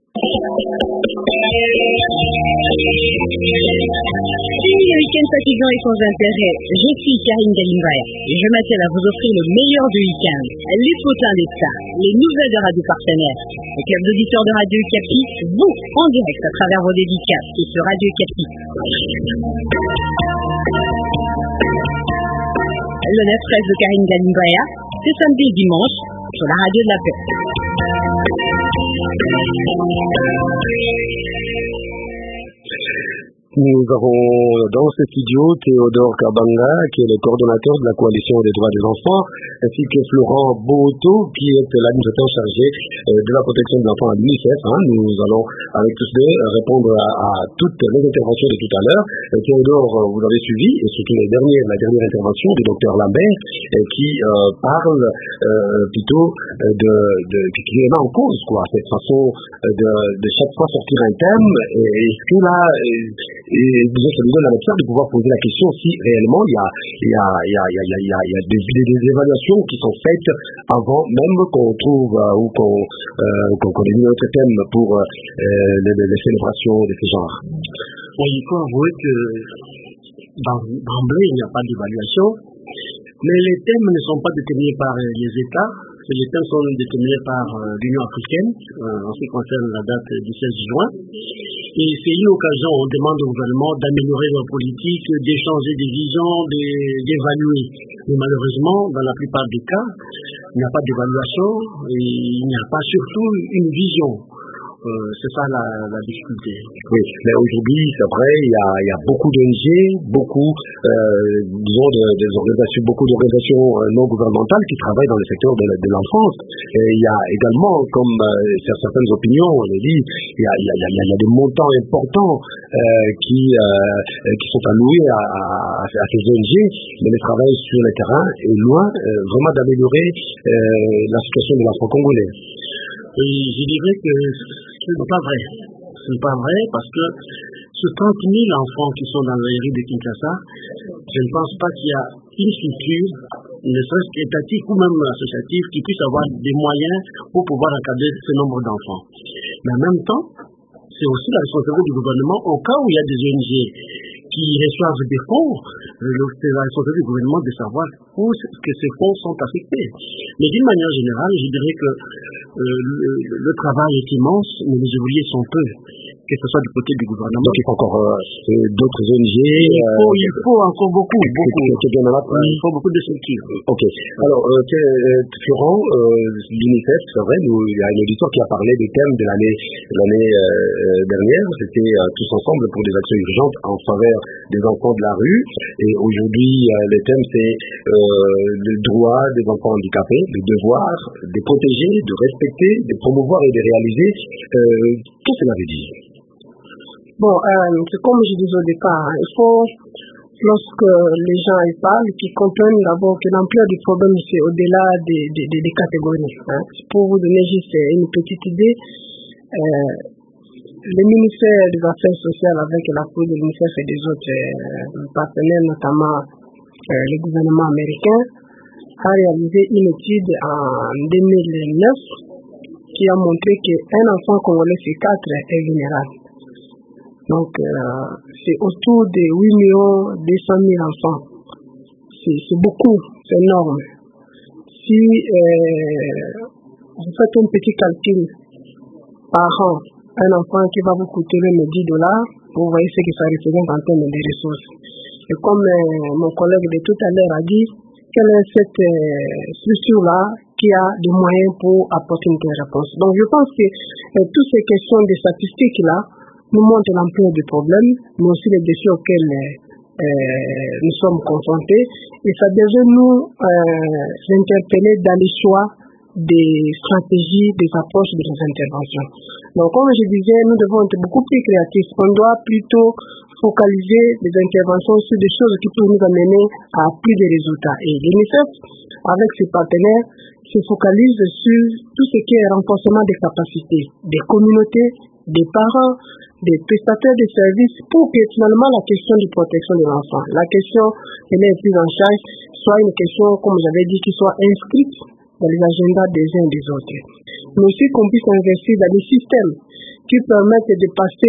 Fini le week-end fatigant et sans intérêt. Je suis Karine Galimbaya et je m'attelle à vous offrir le meilleur du week-end. Les potins des stars, les nouvelles de radio partenaires, le club d'auditeurs de Radio Okapi, vous en direct à travers vos dédicaces et sur Radio Okapi. Le 9-13 de Karine Galimbaya, c'est samedi et dimanche sur la radio de la paix. Nous avons dans ce studio Théodore Kabanga, qui est le coordonnateur de la Coalition des droits des enfants, ainsi que Florent Boto, qui est l'administrateur chargé de la protection de l'enfant à l'UNICEF. Nous allons, avec tous deux, répondre à toutes les interventions de tout à l'heure. Théodore, vous avez suivi, et surtout la dernière intervention du docteur Lambert, qui parle plutôt qui remet en cause, cette façon de chaque fois sortir un thème. Est-ce que là, ça nous donne la matière de pouvoir poser la question si réellement il y a des évaluations qui sont faites avant même qu'on trouve ou qu'on ait mis notre thème pour les célébrations de ce genre. Oui, il faut avouer que d'emblée, il n'y a pas d'évaluation, mais les thèmes ne sont pas déterminés par les États. Les thèmes sont déterminés par l'Union africaine en ce qui concerne la date du 16 juin. Et c'est une occasion, on demande au gouvernement d'améliorer leur politique, d'échanger des visions, d'évaluer. Mais malheureusement, dans la plupart des cas, il n'y a pas d'évaluation et il n'y a pas surtout une vision. c'est ça la difficulté. Oui, mais aujourd'hui, c'est vrai, il y a beaucoup d'ONG, beaucoup, disons, beaucoup d'organisations non gouvernementales qui travaillent dans le secteur de l'enfance. Et il y a également, comme certaines opinions, on le dit, il y a des montants importants qui sont alloués à ces ONG, mais le travail sur le terrain est loin vraiment d'améliorer la situation de l'enfant congolais. Et je dirais que ce n'est pas vrai. Ce n'est pas vrai parce que ce 30 000 enfants qui sont dans les rues de Kinshasa, je ne pense pas qu'il y a une structure, ne serait-ce qu'étatique ou même associative, qui puisse avoir des moyens pour pouvoir encadrer ce nombre d'enfants. Mais en même temps, c'est aussi la responsabilité du gouvernement au cas où il y a des ONG qui reçoivent des fonds, c'est la responsabilité du gouvernement de savoir où que ces fonds sont affectés. Mais d'une manière générale, je dirais que le travail est immense, mais les ouvriers sont peu, que ce soit du côté du gouvernement. Donc il faut encore d'autres ONG. Il faut encore beaucoup. Il faut beaucoup de structures. Ok. Alors, Florent, l'UNICEF, c'est vrai, il y a un auditeur qui a parlé des thèmes de l'année dernière. C'était tous ensemble pour des actions urgentes en faveur des enfants de la rue. Et aujourd'hui, le thème c'est le droit des enfants handicapés, le devoir de protéger, de respecter, de promouvoir et de réaliser. Qu'est-ce que cela veut dire? Bon, c'est comme je disais au départ, il faut, lorsque les gens y parlent, qu'ils comprennent d'abord que l'ampleur du problème, c'est au-delà des catégories. Pour vous donner juste une petite idée, le ministère des Affaires sociales, avec l'appui de l'UNICEF et des autres partenaires, notamment le gouvernement américain, a réalisé une étude en 2009 qui a montré qu'un enfant congolais sur 4 est vulnérable. Donc, c'est autour de 8 200 000 enfants. C'est beaucoup, c'est énorme. Si vous faites un petit calcul par an, un enfant qui va vous coûter même $10, vous voyez ce que ça représente en termes de ressources. Et comme mon collègue de tout à l'heure a dit, quelle est cette structure-là qui a des moyens pour apporter une telle réponse. Donc, je pense que toutes ces questions de statistiques-là nous montrent l'ampleur du problème, mais aussi les défis auxquels nous sommes confrontés. Et ça devait nous interpeller dans les choix des stratégies, des approches, des interventions. Donc, comme je disais, nous devons être beaucoup plus créatifs. On doit plutôt focaliser les interventions sur des choses qui peuvent nous amener à plus de résultats. Et l'UNICEF, avec ses partenaires, se focalise sur tout ce qui est renforcement des capacités des communautés, des parents, des prestataires de services, pour que finalement la question de protection de l'enfant, la question de la prise en charge, soit une question, comme j'avais dit, qui soit inscrite dans les agendas des uns et des autres. Mais aussi qu'on puisse investir dans des systèmes qui permettent de passer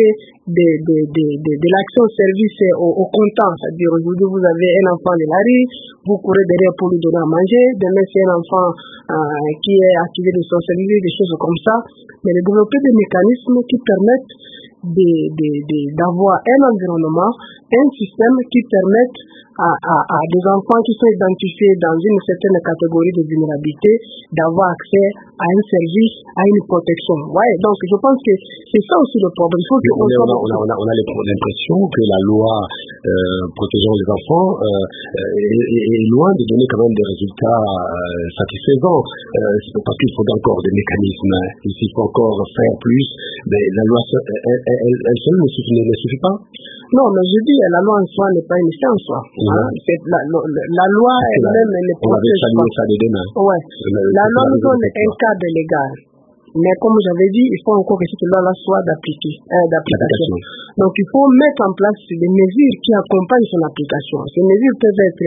de l'action au service au comptant. C'est-à-dire, aujourd'hui, vous avez un enfant de la rue, vous courez derrière pour lui donner à manger. Demain, c'est un enfant qui est activé de socialiser, des choses comme ça. Mais de développer des mécanismes qui permettent d'avoir un environnement, un système qui permette à des enfants qui sont identifiés dans une certaine catégorie de vulnérabilité d'avoir accès à un service, à une protection. Ouais, donc je pense que c'est ça aussi le problème. On a l'impression que la loi protégeant les enfants est loin de donner quand même des résultats satisfaisants. Parce qu'il faut encore des mécanismes, il faut encore faire plus, mais la loi elle seule ne suffit pas. Non, mais je dis, la loi en soi n'est pas une fin en soi. La loi elle-même, elle ne protège pas. Ça de demain. Ouais. La loi nous donne un cadre légal. Mais comme j'avais dit, il faut encore que cette loi-là soit d'application. Donc il faut mettre en place des mesures qui accompagnent son application. Ces mesures peuvent être,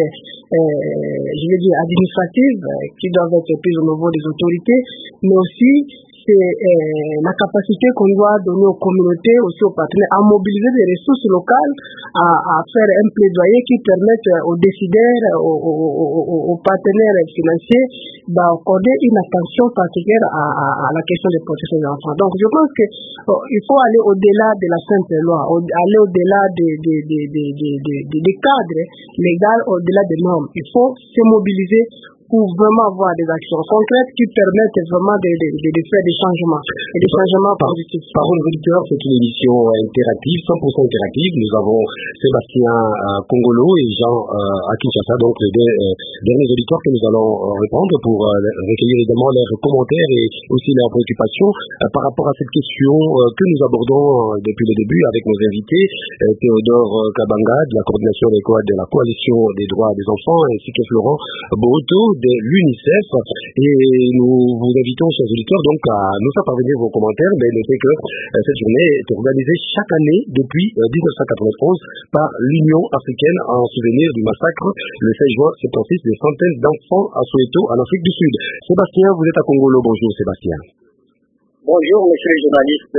je vais dire, administratives, qui doivent être prises au niveau des autorités, mais aussi c'est la capacité qu'on doit donner aux communautés, aussi aux partenaires, à mobiliser des ressources locales, à faire un plaidoyer qui permette aux décideurs, aux partenaires financiers d'accorder une attention particulière à la question de protection des enfants. Donc je pense qu'il faut aller au-delà de la simple loi, aller au-delà des cadres légaux, au-delà des normes. Il faut se mobiliser pour vraiment avoir des actions concrètes qui permettent vraiment de faire des changements et des changements positifs. Parole auditeur, c'est une émission interactive, 100% interactive. Nous avons Sébastien Kongolo et Jean à Kinshasa, donc les deux derniers auditeurs que nous allons répondre pour recueillir évidemment leurs commentaires et aussi leurs préoccupations par rapport à cette question que nous abordons depuis le début avec nos invités, Théodore Kabanga de la coordination de la coalition des droits des enfants ainsi que Florent Boto de l'UNICEF. Et nous vous invitons, chers auditeurs, donc à nous faire parvenir vos commentaires, mais notez que cette journée est organisée chaque année depuis 1991 par l'Union africaine en souvenir du massacre le 16 juin 76 des centaines d'enfants à Soweto en Afrique du Sud. Sébastien, vous êtes à Congolo. Bonjour Sébastien. Bonjour, monsieur le journaliste.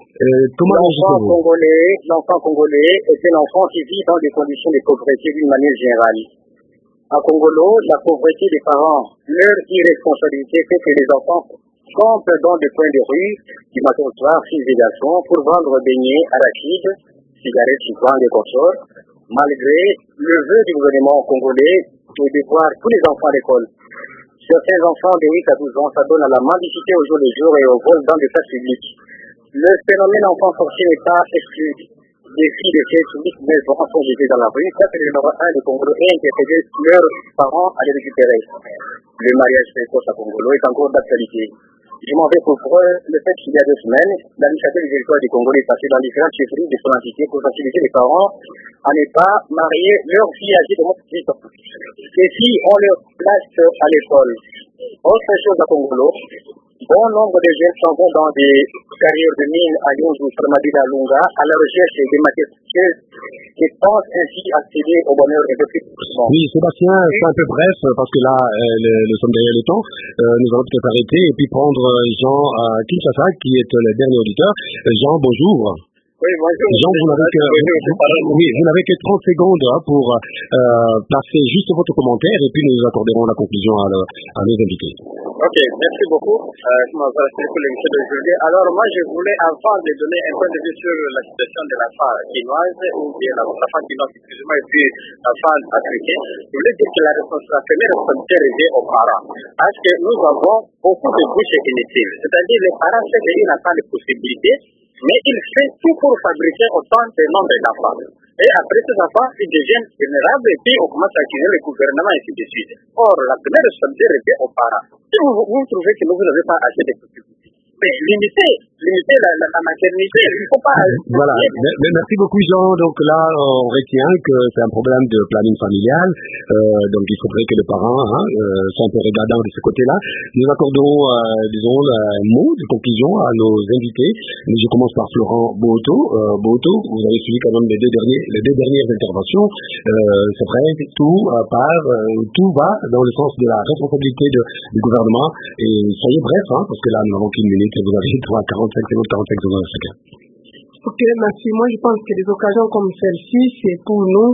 L'enfant congolais est un enfant qui vit dans des conditions de pauvreté d'une manière générale. À Congolo, la pauvreté des parents, leur irresponsabilité fait que les enfants campent dans des coins de rue, du matin au soir, filles et garçons, pour vendre beignets, arachides, cigarettes, chiffons et consorts, malgré le vœu du gouvernement congolais de voir tous les enfants à l'école. Certains enfants de 8 à 12 ans s'adonnent à la mendicité au jour le jour et au vol dans des places publiques. Le phénomène enfant forcé n'est pas exclu. Des filles de sièges publics mais sont jetées dans la rue, parce que le numéro 1 de Congolo est interpellé leurs parents à les récupérer. Le mariage précoce à Congolo est encore d'actualité. Je m'en vais pour preuve le fait qu'il y a 2 semaines, l'administrateur du territoire du Congo est passé dans différentes chefferies de son entité pour faciliter les parents à ne pas marier leurs filles âgées de moins de 18 ans. Ces filles ont leur place à l'école. Autre chose à Congolo, bon nombre de jeunes s'en vont dans des carrières de mines à Yonzu, Fermadila, Lunga, à la recherche des matières précieuses et pensent ainsi accéder au bonheur et de plus. Oui, Sébastien, c'est un peu bref parce que là, nous sommes derrière le temps. Nous allons peut-être arrêter et puis prendre Jean Kinshasa qui est le dernier auditeur. Jean, bonjour. Oui, bonjour. Jean, vous n'avez que 30 secondes pour placer juste votre commentaire et puis nous accorderons la conclusion à nos invités. Ok, merci beaucoup. Je m'adresse pour l'émission d'aujourd'hui. Alors moi, je voulais, avant de donner un point de vue sur la situation de la femme chinoise ou bien la femme chinoise, excusez-moi, et puis la femme africaine, je voulais dire que la première responsabilité revient aux parents. Parce que nous avons beaucoup de bouches inutiles. C'est-à-dire les parents savent qu'il n'a pas de possibilités, mais il fait tout pour fabriquer autant de nombre d'enfants. Et après ces enfants, ils deviennent vulnérables et puis on commence à accuser le gouvernement et ainsi de suite. Or, la première responsabilité revient aux parents. Si vous trouvez que vous n'avez pas assez de possibilités, mais limiter la maternité, il ne faut pas... Voilà, mais merci beaucoup Jean. Donc là, on retient que c'est un problème de planning familial, donc il faudrait que les parents soient un peu regardants de ce côté-là. Nous accordons, disons, un mot de conclusion à nos invités. Je commence par Florent Boto. Boto, vous avez suivi quand même les deux dernières interventions. C'est vrai, tout va dans le sens de la responsabilité du gouvernement. Et soyez bref, parce que là, nous n'avons qu'une minute. Vous avez 45 secondes chacun. Ok, merci. Moi, je pense que des occasions comme celle-ci, c'est pour nous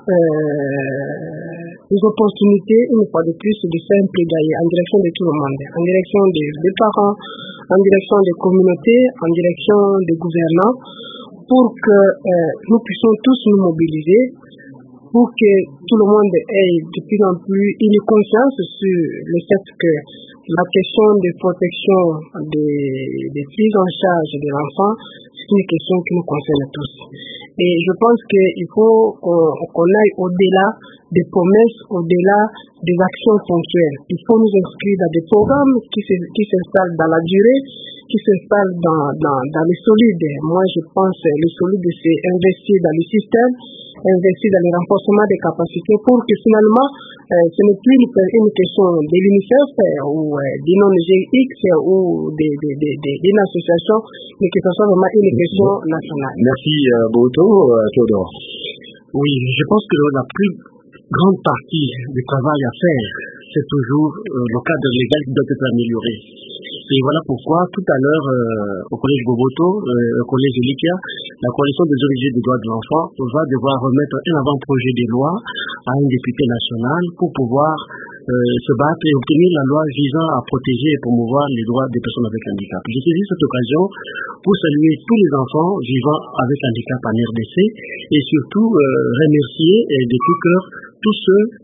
des opportunités, une fois de plus, de faire un plaidoyer en direction de tout le monde, en direction des parents, en direction des communautés, en direction des gouvernants, pour que nous puissions tous nous mobiliser, pour que tout le monde ait de plus en plus une conscience sur le fait que la question de protection des prises en charge de l'enfant, c'est une question qui nous concerne tous. Et je pense qu'il faut qu'on aille au-delà des promesses, au-delà des actions ponctuelles. Il faut nous inscrire dans des programmes qui s'installent dans la durée, qui s'installent dans les solides. Moi, je pense que les solides, c'est investir dans le système, investir dans le renforcement des capacités pour que finalement, ce n'est plus une question de l'UNICEF ou d'une ONG X ou d'une association, mais que ce soit vraiment une question nationale. Merci Boto. Théodore. Oui, je pense que la plus grande partie du travail à faire, c'est toujours le cadre légal qui doit être amélioré. Et voilà pourquoi, tout à l'heure, au collège Boboto, au collège Elikia, la coalition des origines des droits de l'enfant va devoir remettre un avant-projet de loi à un député national pour pouvoir se battre et obtenir la loi visant à protéger et promouvoir les droits des personnes avec handicap. Je saisis cette occasion pour saluer tous les enfants vivant avec handicap en RDC et surtout remercier de tout cœur tous ceux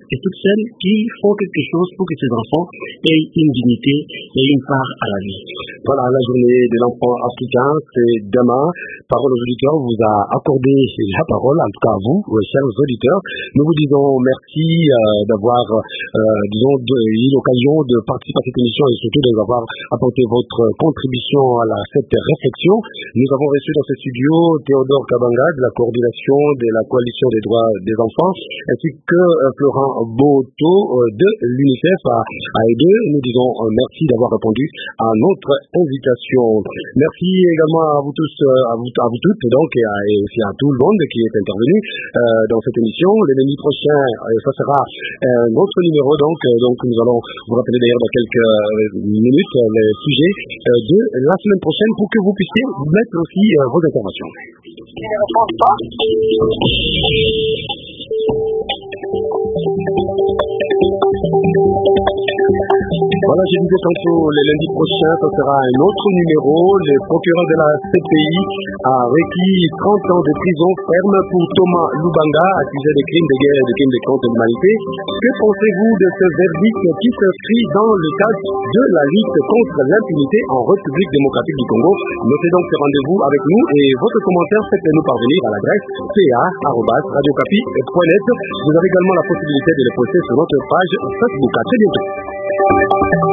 et toutes celles qui font quelque chose pour que ces enfants aient une dignité et une part à la vie. Voilà, la journée de l'enfant africain, c'est demain. Parole aux auditeurs vous a accordé la parole, en tout cas à vous, chers auditeurs. Nous vous disons merci d'avoir, eu l'occasion de participer à cette émission et surtout d'avoir apporté votre contribution à cette réflexion. Nous avons reçu dans ce studio Théodore Kabanga de la coordination de la coalition des droits des enfants, ainsi que Florent Boto de l'UNICEF à AED. Nous disons merci d'avoir répondu à notre invitation. Merci également à vous tous, à vous toutes, donc, et aussi à tout le monde qui est intervenu dans cette émission. Le lundi prochain, ça sera un autre numéro, donc nous allons vous rappeler d'ailleurs dans quelques minutes le sujet de la semaine prochaine pour que vous puissiez mettre aussi vos interventions. Voilà, je disais tantôt, le lundi prochain, ça sera un autre numéro. Le procureur de la CPI a requis 30 ans de prison ferme pour Thomas Lubanga, accusé de crimes de guerre et de crimes de contre l'humanité. Que pensez-vous de ce verdict qui s'inscrit dans le cadre de la lutte contre l'impunité en République démocratique du Congo? Notez donc ce rendez-vous avec nous et votre commentaire, faites-nous parvenir à l'adresse ca@radiocapi.net. Vous avez également la possibilité de le poster sur notre page Facebook. À très bientôt.